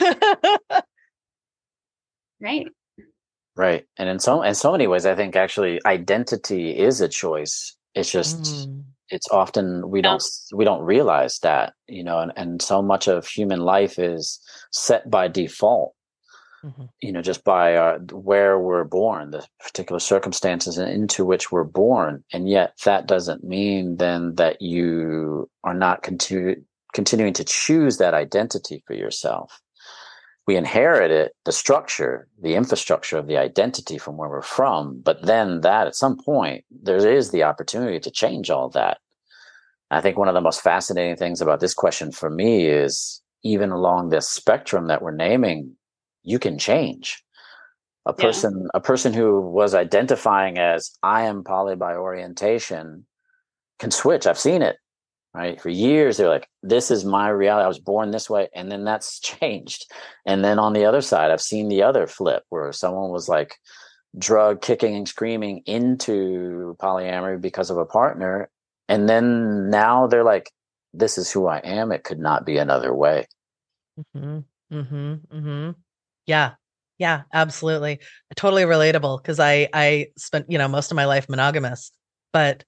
Right. Right. And in so in so many ways, I think actually identity is a choice. It's just mm. it's often we yeah. don't we don't realize that, you know, and, and so much of human life is set by default, mm-hmm. you know, just by our, where we're born, the particular circumstances into which we're born. And yet that doesn't mean then that you are not continu- continuing to choose that identity for yourself. We inherit it, the structure, the infrastructure of the identity from where we're from. But then that at some point, there is the opportunity to change all that. I think one of the most fascinating things about this question for me is even along this spectrum that we're naming, you can change. A person, yeah. a person who was identifying as I am poly by orientation can switch. I've seen it. Right. For years, they're like, this is my reality. I was born this way. And then that's changed. And then on the other side, I've seen the other flip where someone was like drug kicking and screaming into polyamory because of a partner. And then now they're like, this is who I am. It could not be another way. Mm-hmm. Mm-hmm. Mm-hmm. Yeah. Yeah, absolutely. Totally relatable. Cause I, I spent, you know, most of my life monogamous, but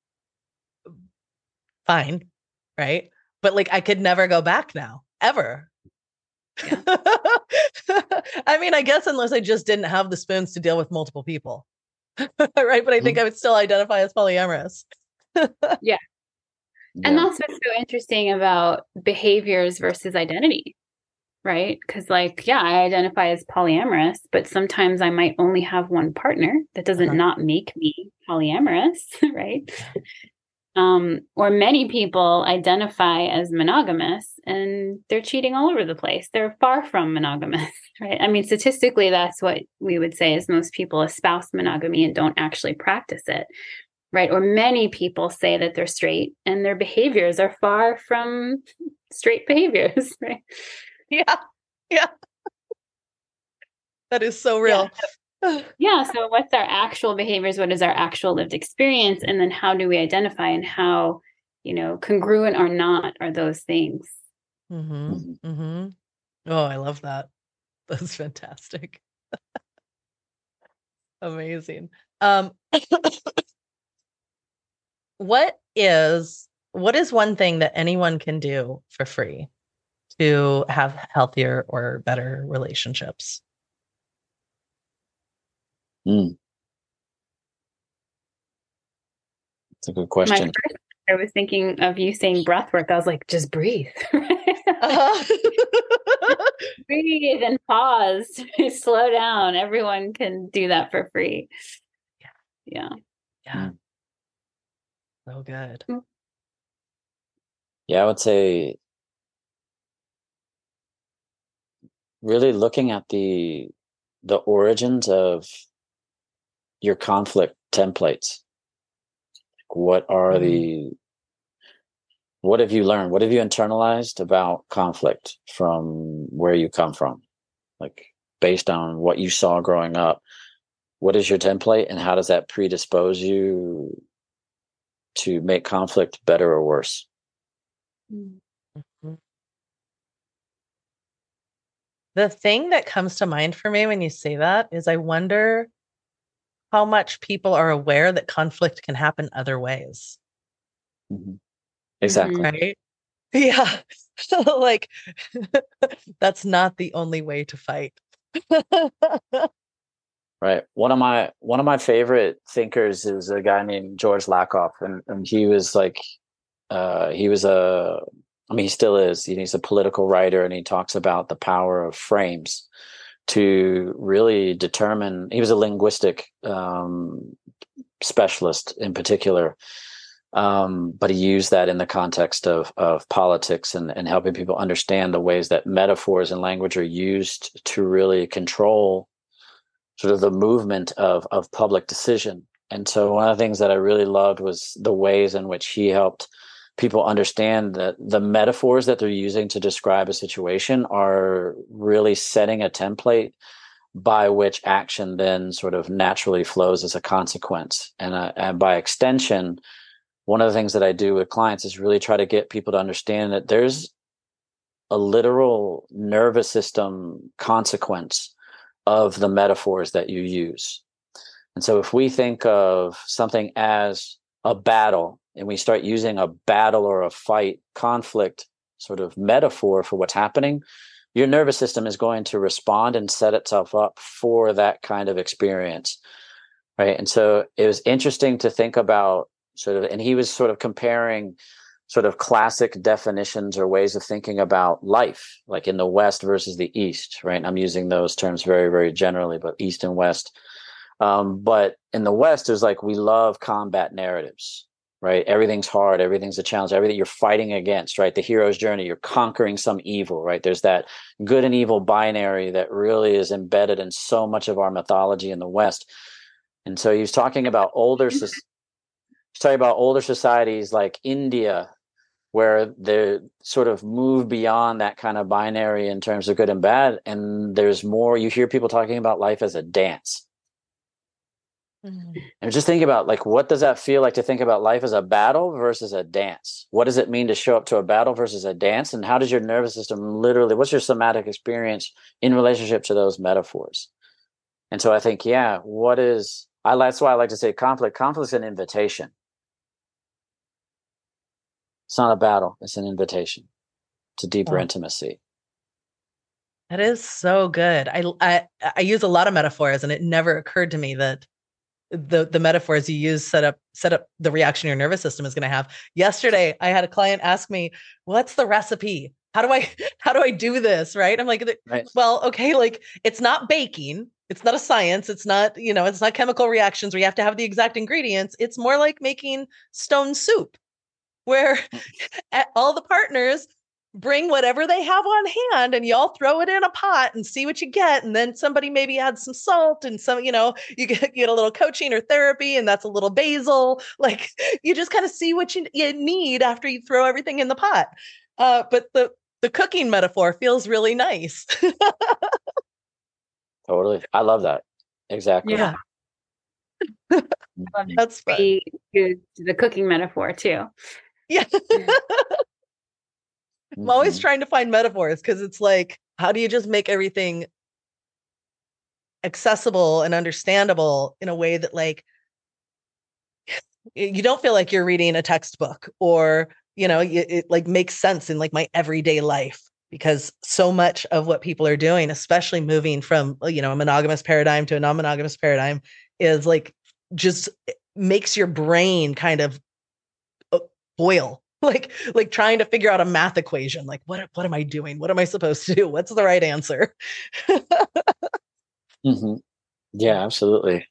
fine. Right. But like, I could never go back now, ever. Yeah. I mean, I guess unless I just didn't have the spoons to deal with multiple people. Right. But I think mm-hmm. I would still identify as polyamorous. Yeah. And that's what's so interesting about behaviors versus identity. Right. Because like, yeah, I identify as polyamorous, but sometimes I might only have one partner. That doesn't uh-huh. not make me polyamorous. Right. Um, or many people identify as monogamous and they're cheating all over the place. They're far from monogamous, right? I mean, statistically, that's what we would say is most people espouse monogamy and don't actually practice it, right? Or many people say that they're straight and their behaviors are far from straight behaviors, right? Yeah, yeah. That is so real. Yeah. So what's our actual behaviors? What is our actual lived experience? And then how do we identify and how, you know, congruent or not are those things? Mm-hmm. Mm-hmm. Oh, I love that. That's fantastic. Amazing. Um, what is what is one thing that anyone can do for free to have healthier or better relationships? Mm. That's a good question. My first, I was thinking of you saying breath work. I was like, just breathe. Uh-huh. Breathe and pause. Slow down. Everyone can do that for free. Yeah. Yeah. Mm. So good. Yeah, I would say really looking at the the origins of your conflict templates. What are Mm. the what have you learned? What have you internalized about conflict from where you come from? Like based on what you saw growing up, what is your template and how does that predispose you to make conflict better or worse? Mhm. The thing that comes to mind for me when you say that is I wonder how much people are aware that conflict can happen other ways. Mm-hmm. Exactly. Right? Yeah. So like that's not the only way to fight. Right. One of my one of my favorite thinkers is a guy named George Lakoff, and, and he was like uh he was a I mean he still is. He's a political writer and he talks about the power of frames to really determine. He was a linguistic um specialist in particular. Um, but he used that in the context of of politics and, and helping people understand the ways that metaphors and language are used to really control sort of the movement of of public decision. And so one of the things that I really loved was the ways in which he helped people understand that the metaphors that they're using to describe a situation are really setting a template by which action then sort of naturally flows as a consequence. And, uh, and by extension, one of the things that I do with clients is really try to get people to understand that there's a literal nervous system consequence of the metaphors that you use. And so if we think of something as a battle and we start using a battle or a fight conflict sort of metaphor for what's happening, your nervous system is going to respond and set itself up for that kind of experience. Right. And so it was interesting to think about sort of, and he was sort of comparing sort of classic definitions or ways of thinking about life, like in the West versus the East, right? And I'm using those terms very, very generally, but East and West. Um, but in the West, there's like, we love combat narratives, right? Everything's hard. Everything's a challenge. Everything you're fighting against, right? The hero's journey, you're conquering some evil, right? There's that good and evil binary that really is embedded in so much of our mythology in the West. And so he was talking about older, he's talking about older societies like India, where they sort of move beyond that kind of binary in terms of good and bad. And there's more, you hear people talking about life as a dance. Mm-hmm. And just think about, like, what does that feel like to think about life as a battle versus a dance? What does it mean to show up to a battle versus a dance? And how does your nervous system literally, what's your somatic experience in relationship to those metaphors? And so I think, yeah, what is, I that's why I like to say conflict. Conflict is an invitation. It's not a battle. It's an invitation to deeper oh. intimacy. That is so good. I, I I use a lot of metaphors, and it never occurred to me that the the metaphors you use set up set up the reaction your nervous system is going to have. Yesterday, I had a client ask me, "What's the recipe? How do I how do I do this?" Right? I'm like, right. "Well, okay, like it's not baking. It's not a science. It's not, you know, it's not chemical reactions where you have to have the exact ingredients. It's more like making stone soup, where all the partners bring whatever they have on hand and y'all throw it in a pot and see what you get. And then somebody maybe adds some salt and some, you know, you get, get a little coaching or therapy, and that's a little basil. Like, you just kind of see what you, you need after you throw everything in the pot. Uh, but the, the cooking metaphor feels really nice. Totally. I love that. Exactly. Yeah. Mhm. That's fun. Be good to the cooking metaphor too. Yeah. I'm always Mhm. trying to find metaphors because it's like, how do you just make everything accessible and understandable in a way that like you don't feel like you're reading a textbook, or you know it, it like makes sense in like my everyday life, because so much of what people are doing, especially moving from you know a monogamous paradigm to a non-monogamous paradigm, is like just makes your brain kind of uh, boil like like trying to figure out a math equation, like what what am I doing, what am I supposed to do, what's the right answer. Mhm. Yeah, absolutely.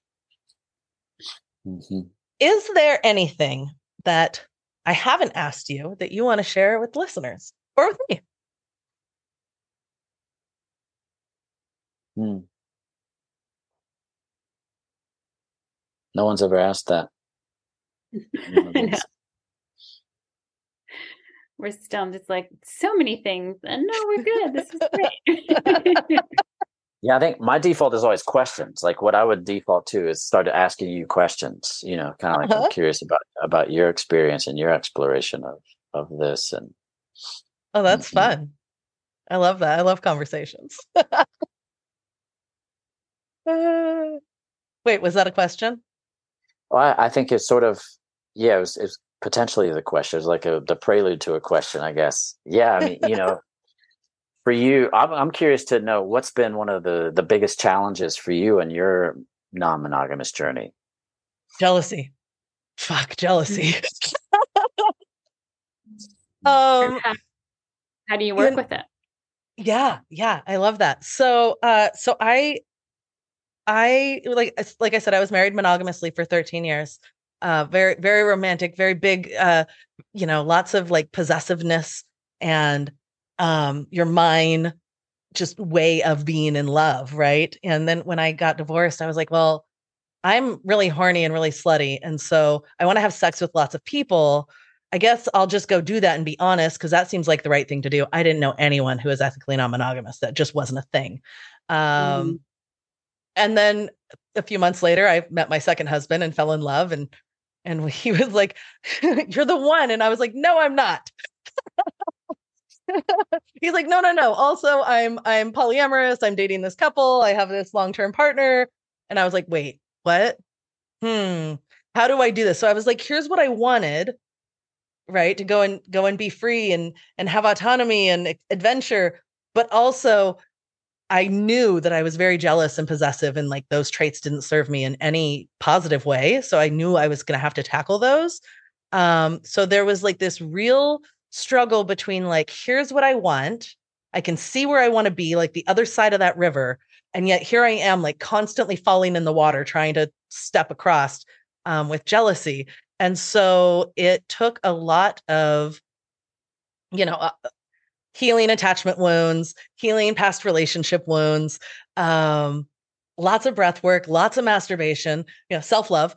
Mhm. Is there anything that I haven't asked you that you want to share with listeners or with me? Mm. No one's ever asked that. No, I know. that's- We're stumped. It's like so many things. And no, we're good. This is great. Yeah, I think my default is always questions. Like what I would default to is start asking you questions, you know, kind of like I'm Uh-huh. curious about about your experience and your exploration of of this. And Oh, that's Mhm. fun. I love that. I love conversations. Uh, wait, was that a question? Well, I, I think it's sort of, yeah, it was, it was potentially the question. It's like a the prelude to a question, I guess. Yeah, I mean, you know, for you, I'm I'm curious to know what's been one of the the biggest challenges for you in your non-monogamous journey. Jealousy. Fuck, jealousy. Mm. And um, how, how do you work in, with it? yeah, yeah, I love that. So, uh, so I, I like, like I said, I was married monogamously for thirteen years. Uh, very, very romantic, very big. Uh, you know, lots of like possessiveness and um, your mine, just way of being in love, right? And then when I got divorced, I was like, well, I'm really horny and really slutty, and so I want to have sex with lots of people. I guess I'll just go do that and be honest, because that seems like the right thing to do. I didn't know anyone who was ethically non-monogamous. That just wasn't a thing. Mhm. Um, and then a few months later, I met my second husband and fell in love, and and he was like, "You're the one," and I was like, "No, I'm not." He's like, "No, no, no. Also, I'm I'm polyamorous. I'm dating this couple. I have this long-term partner." And I was like, "Wait, what? Hmm. How do I do this?" So I was like, "Here's what I wanted, right? To go and go and be free and and have autonomy and adventure, but also I knew that I was very jealous and possessive, and like those traits didn't serve me in any positive way. So I knew I was going to have to tackle those. Um, so there was like this real struggle between like, here's what I want. I can see where I want to be, like the other side of that river. And yet here I am, like constantly falling in the water, trying to step across um, with jealousy. And so it took a lot of, you know, uh, healing attachment wounds, healing past relationship wounds, um, lots of breath work, lots of masturbation, you know, self love,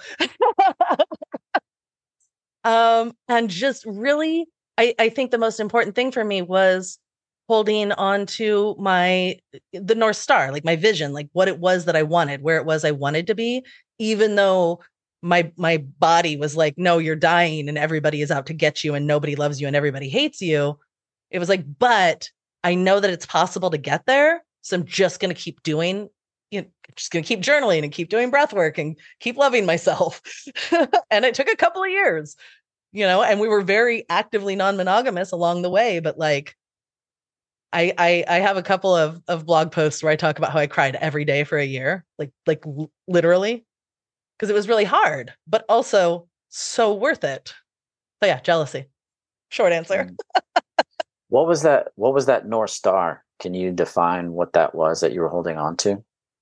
um, and just really, I, I think the most important thing for me was holding on to my the North Star, like my vision, like what it was that I wanted, where it was I wanted to be, even though my my body was like, no, you're dying and everybody is out to get you and nobody loves you and everybody hates you. It was like, but I know that it's possible to get there. So I'm just going to keep doing, you know, just going to keep journaling and keep doing breath work and keep loving myself. And it took a couple of years, you know, and we were very actively non-monogamous along the way. But like, I, I, I have a couple of, of blog posts where I talk about how I cried every day for a year, like, like l- literally, because it was really hard, but also so worth it. So yeah, jealousy. Short answer. Mm. What was that? What was that North Star? Can you define what that was that you were holding on to?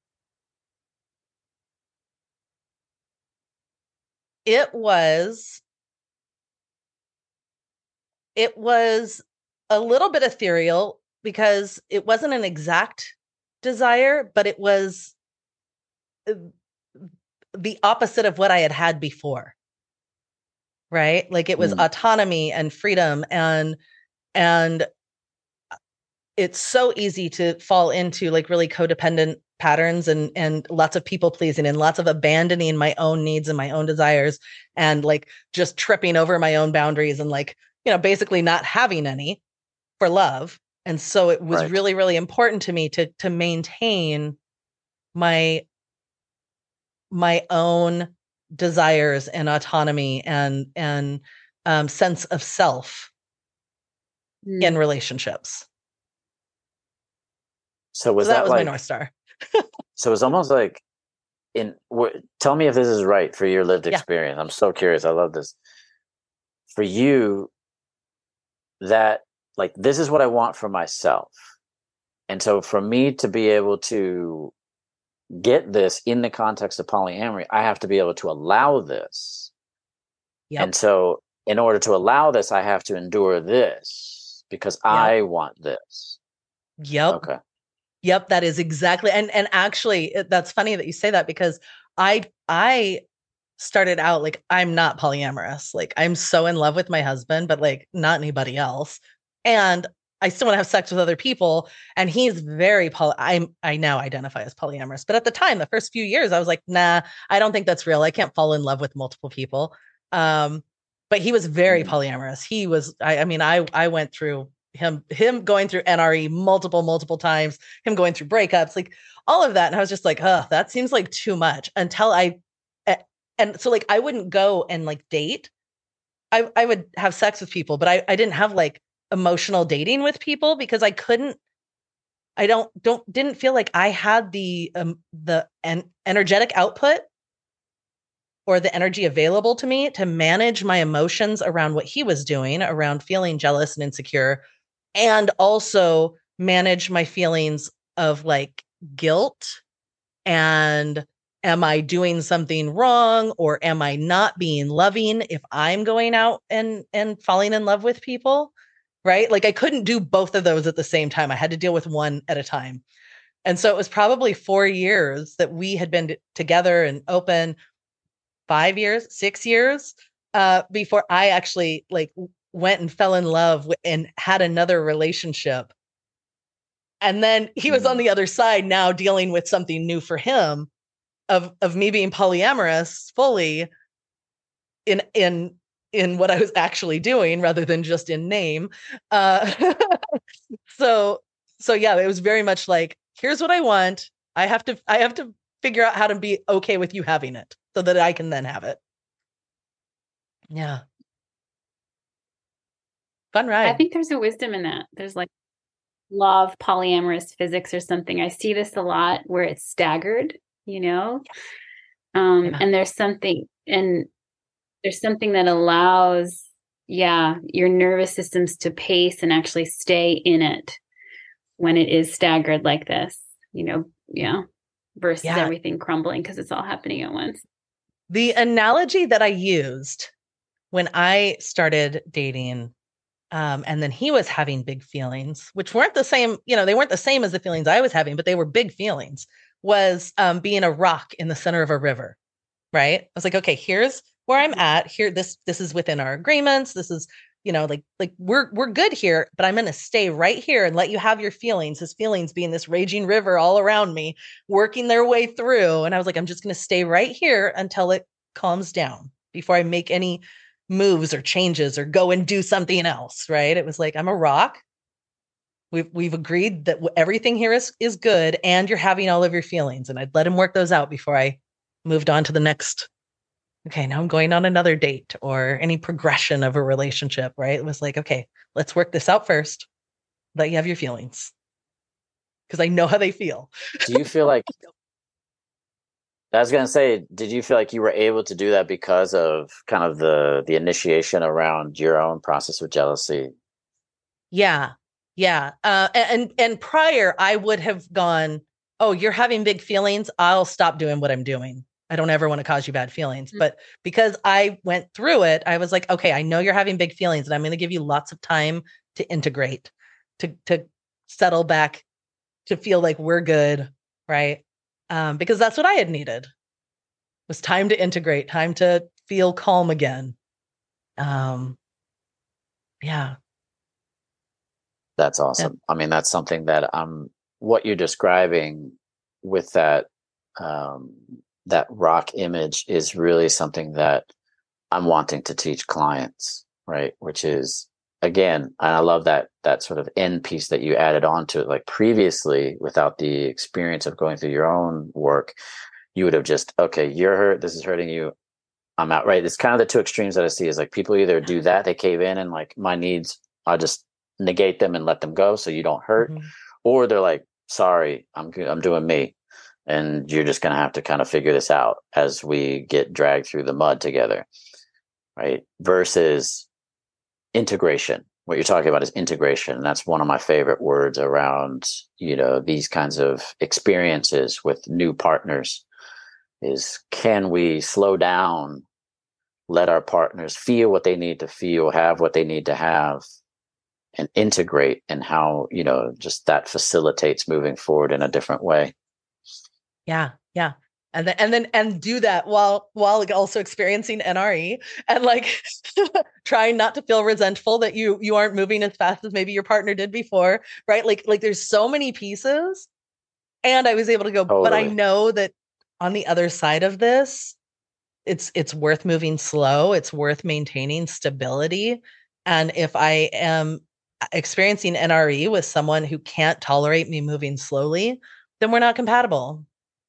It was it was a little bit ethereal because it wasn't an exact desire, but it was uh, the opposite of what I had had before, right? Like it was Mm. autonomy and freedom, and and it's so easy to fall into like really codependent patterns and and lots of people pleasing and lots of abandoning my own needs and my own desires and like just tripping over my own boundaries and like, you know, basically not having any for love. And so it was Right. really, really important to me to to maintain my my own desires and autonomy and and um, sense of self Mm. in relationships. So was so that, that was like my North Star. so it's almost like in wh- tell me if this is right for your lived Yeah. experience. I'm so curious. I love this. For you, that like this is what I want for myself. And so for me to be able to get this in the context of polyamory, I have to be able to allow this. Yep. And so in order to allow this, I have to endure this because I want this. Yep. Okay. Yep, that is exactly. And and actually it- that's funny that you say that because I I started out like I'm not polyamorous. Like I'm so in love with my husband, but like not anybody else. And I still want to have sex with other people. And he's very poly I'm I now identify as polyamorous. But at the time, the first few years, I was like, nah, I don't think that's real. I can't fall in love with multiple people. Um, but he was very Mhm. polyamorous. He was, I, I mean, I I went through him, him going through N R E multiple, multiple times, him going through breakups, like all of that. And I was just like, oh, that seems like too much until I and so like I wouldn't go and like date. I I would have sex with people, but I I didn't have like emotional dating with people because I couldn't I don't don't didn't feel like I had the um the en- energetic output or the energy available to me to manage my emotions around what he was doing, around feeling jealous and insecure, and also manage my feelings of like guilt and am I doing something wrong or am I not being loving if I'm going out and and falling in love with people, right? Like I couldn't do both of those at the same time. I had to deal with one at a time. And so it was probably four years that we had been t- together and open, five years, six years uh before I actually like w- went and fell in love w- and had another relationship. And then he was on Mhm. the other side now dealing with something new for him of of me being polyamorous fully in in in what I was actually doing rather than just in name. Uh, so so yeah, it was very much like, here's what I want. I have to I have to figure out how to be okay with you having it so that I can then have it. Yeah. Fun ride. I think there's a wisdom in that. There's like law of polyamorous physics or something. I see this a lot where it's staggered, you know? Um, Yeah. and there's something, and there's something that allows, yeah, your nervous systems to pace and actually stay in it when it is staggered like this, you know, yeah, versus Yeah. everything crumbling because it's all happening at once. The analogy that I used when I started dating, um, and then he was having big feelings, which weren't the same, you know, they weren't the same as the feelings I was having, but they were big feelings, was um, being a rock in the center of a river, right? I was like, okay, here's where I'm at. Here, this this is within our agreements. This is, you know, like like we're we're good here, but I'm going to stay right here and let you have your feelings. His feelings being this raging river all around me, working their way through. And I was like, I'm just going to stay right here until it calms down before I make any moves or changes or go and do something else, right? It was like, I'm a rock. We've we've agreed that w- everything here is is good, and you're having all of your feelings, and I'd let him work those out before I moved on to the next. Okay, now I'm going on another date or any progression of a relationship, right? It was like, okay, let's work this out first. Let you have your feelings because I know how they feel. Do you feel like I was going to say, did you feel like you were able to do that because of kind of the the initiation around your own process of jealousy? Yeah, yeah. Uh, and and prior, I would have gone, oh, you're having big feelings. I'll stop doing what I'm doing. I don't ever want to cause you bad feelings. Mm. But because I went through it, I was like, okay, I know you're having big feelings, and I'm going to give you lots of time to integrate, to to settle back, to feel like we're good, right? Um, because that's what I had needed was time to integrate, time to feel calm again. Um, yeah. That's awesome. I mean, that's something that um what you're describing with that um, that rock image is really something that I'm wanting to teach clients, right? Which is, again, and I love that that sort of end piece that you added on to it. Like previously, without the experience of going through your own work, you would have just, okay, you're hurt, this is hurting you, I'm out, right? It's kind of the two extremes that I see is like people either do that, they cave in and like my needs, I just negate them and let them go so you don't hurt, mm-hmm. or they're like, sorry, I'm I'm doing me, and you're just going to have to kind of figure this out as we get dragged through the mud together, right? Versus integration. What you're talking about is integration. And that's one of my favorite words around, you know, these kinds of experiences with new partners is, can we slow down, let our partners feel what they need to feel, have what they need to have, and integrate, and how, you know, just that facilitates moving forward in a different way. Yeah. Yeah. And then, and then, and do that while, while also experiencing N R E, and like trying not to feel resentful that you, you aren't moving as fast as maybe your partner did before. Right. Like, like there's so many pieces, and I was able to go, totally. But I know that on the other side of this, it's, it's worth moving slow. It's worth maintaining stability. And if I am experiencing N R E with someone who can't tolerate me moving slowly, then we're not compatible.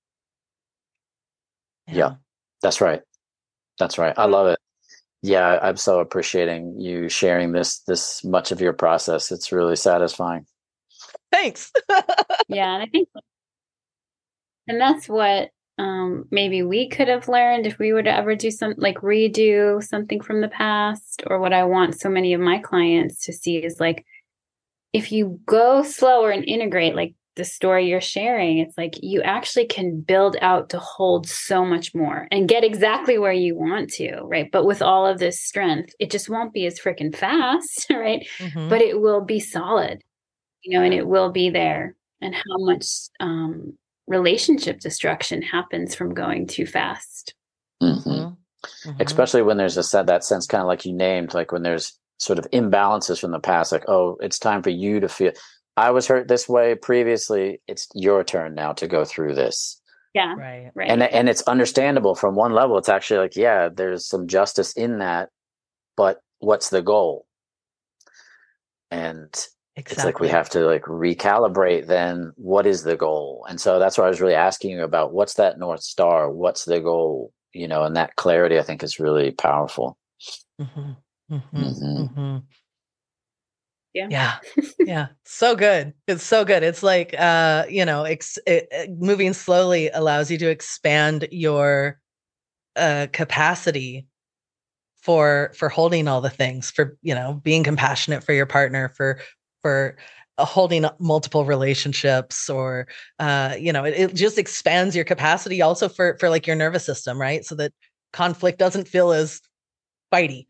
Yeah. yeah, that's right. That's right. I love it. Yeah, I'm so appreciating you sharing this, this much of your process. It's really satisfying. Thanks. Yeah. And I think, and that's what um, maybe we could have learned if we were to ever do some, like redo something from the past, or what I want so many of my clients to see is like, if you go slower and integrate, like the story you're sharing, it's like you actually can build out to hold so much more and get exactly where you want to, right? But with all of this strength, it just won't be as freaking fast, right? Mm-hmm. But it will be solid, you know, and it will be there. And how much um, relationship destruction happens from going too fast. Mm-hmm. Mm-hmm. Especially when there's a set, that sense, kind of like you named, like when there's sort of imbalances from the past, like, oh, it's time for you to feel, I was hurt this way previously. It's your turn now to go through this. Yeah. Right. Right. And, and it's understandable from one level. It's actually like, yeah, there's some justice in that, but what's the goal? And exactly. It's like, we have to like recalibrate then, what is the goal? And so that's why I was really asking you about, what's that North Star? What's the goal? You know, and that clarity I think is really powerful. Mm-hmm. Mm-hmm. Mm-hmm. Mm-hmm. Yeah. Yeah. Yeah. So good. It's so good. It's like, uh, you know, ex- it, it, moving slowly allows you to expand your uh, capacity for, for holding all the things, for, you know, being compassionate for your partner, for, for uh, holding multiple relationships, or, uh, you know, it, it just expands your capacity also for, for like your nervous system, right? So that conflict doesn't feel as fighty.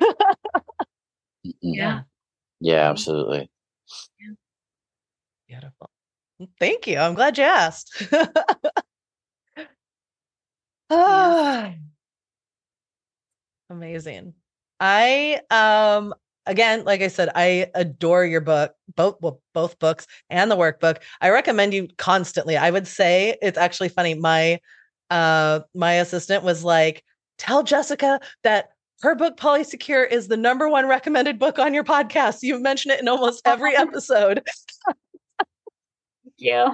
Yeah. Yeah, absolutely. Beautiful. Thank you. I'm glad you asked. Ah, amazing. I, um, again, like I said, I adore your book, both, well, both books and the workbook. I recommend you constantly. I would say it's actually funny. My, uh, my assistant was like, tell Jessica that her book, Polysecure, is the number one recommended book on your podcast. You've mentioned it in almost every episode. Thank you.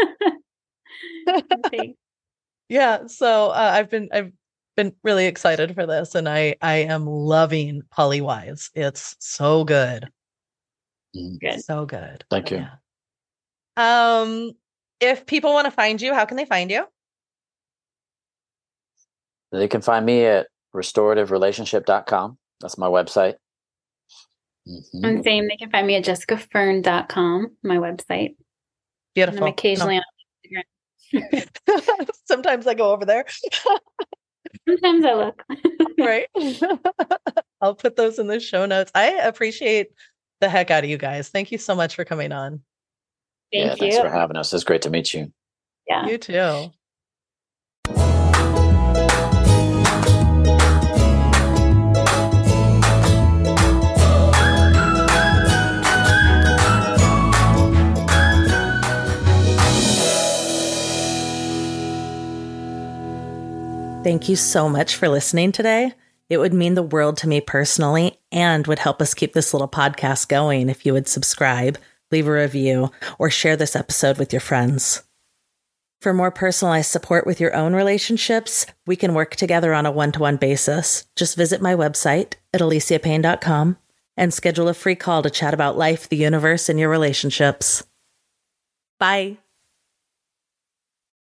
Thanks. Yeah. So uh, I've been, I've been really excited for this, and I, I am loving Polywise. It's so good. Good. So good. Thank you. Yeah. Um, if people want to find you, how can they find you? They can find me at restorative relationship dot com. That's my website. Mm-hmm. And same, they can find me at jessica fern dot com, my website. Beautiful. And I'm occasionally no. on Instagram. Sometimes I go over there. Sometimes I look. Right. I'll put those in the show notes. I appreciate the heck out of you guys. Thank you so much for coming on. Thank yeah, you. Thanks for having us. It's great to meet you. Yeah. You too. Thank you so much for listening today. It would mean the world to me personally and would help us keep this little podcast going if you would subscribe, leave a review, or share this episode with your friends. For more personalized support with your own relationships, we can work together on a one-to-one basis. Just visit my website at alicia payne dot com and schedule a free call to chat about life, the universe, and your relationships. Bye.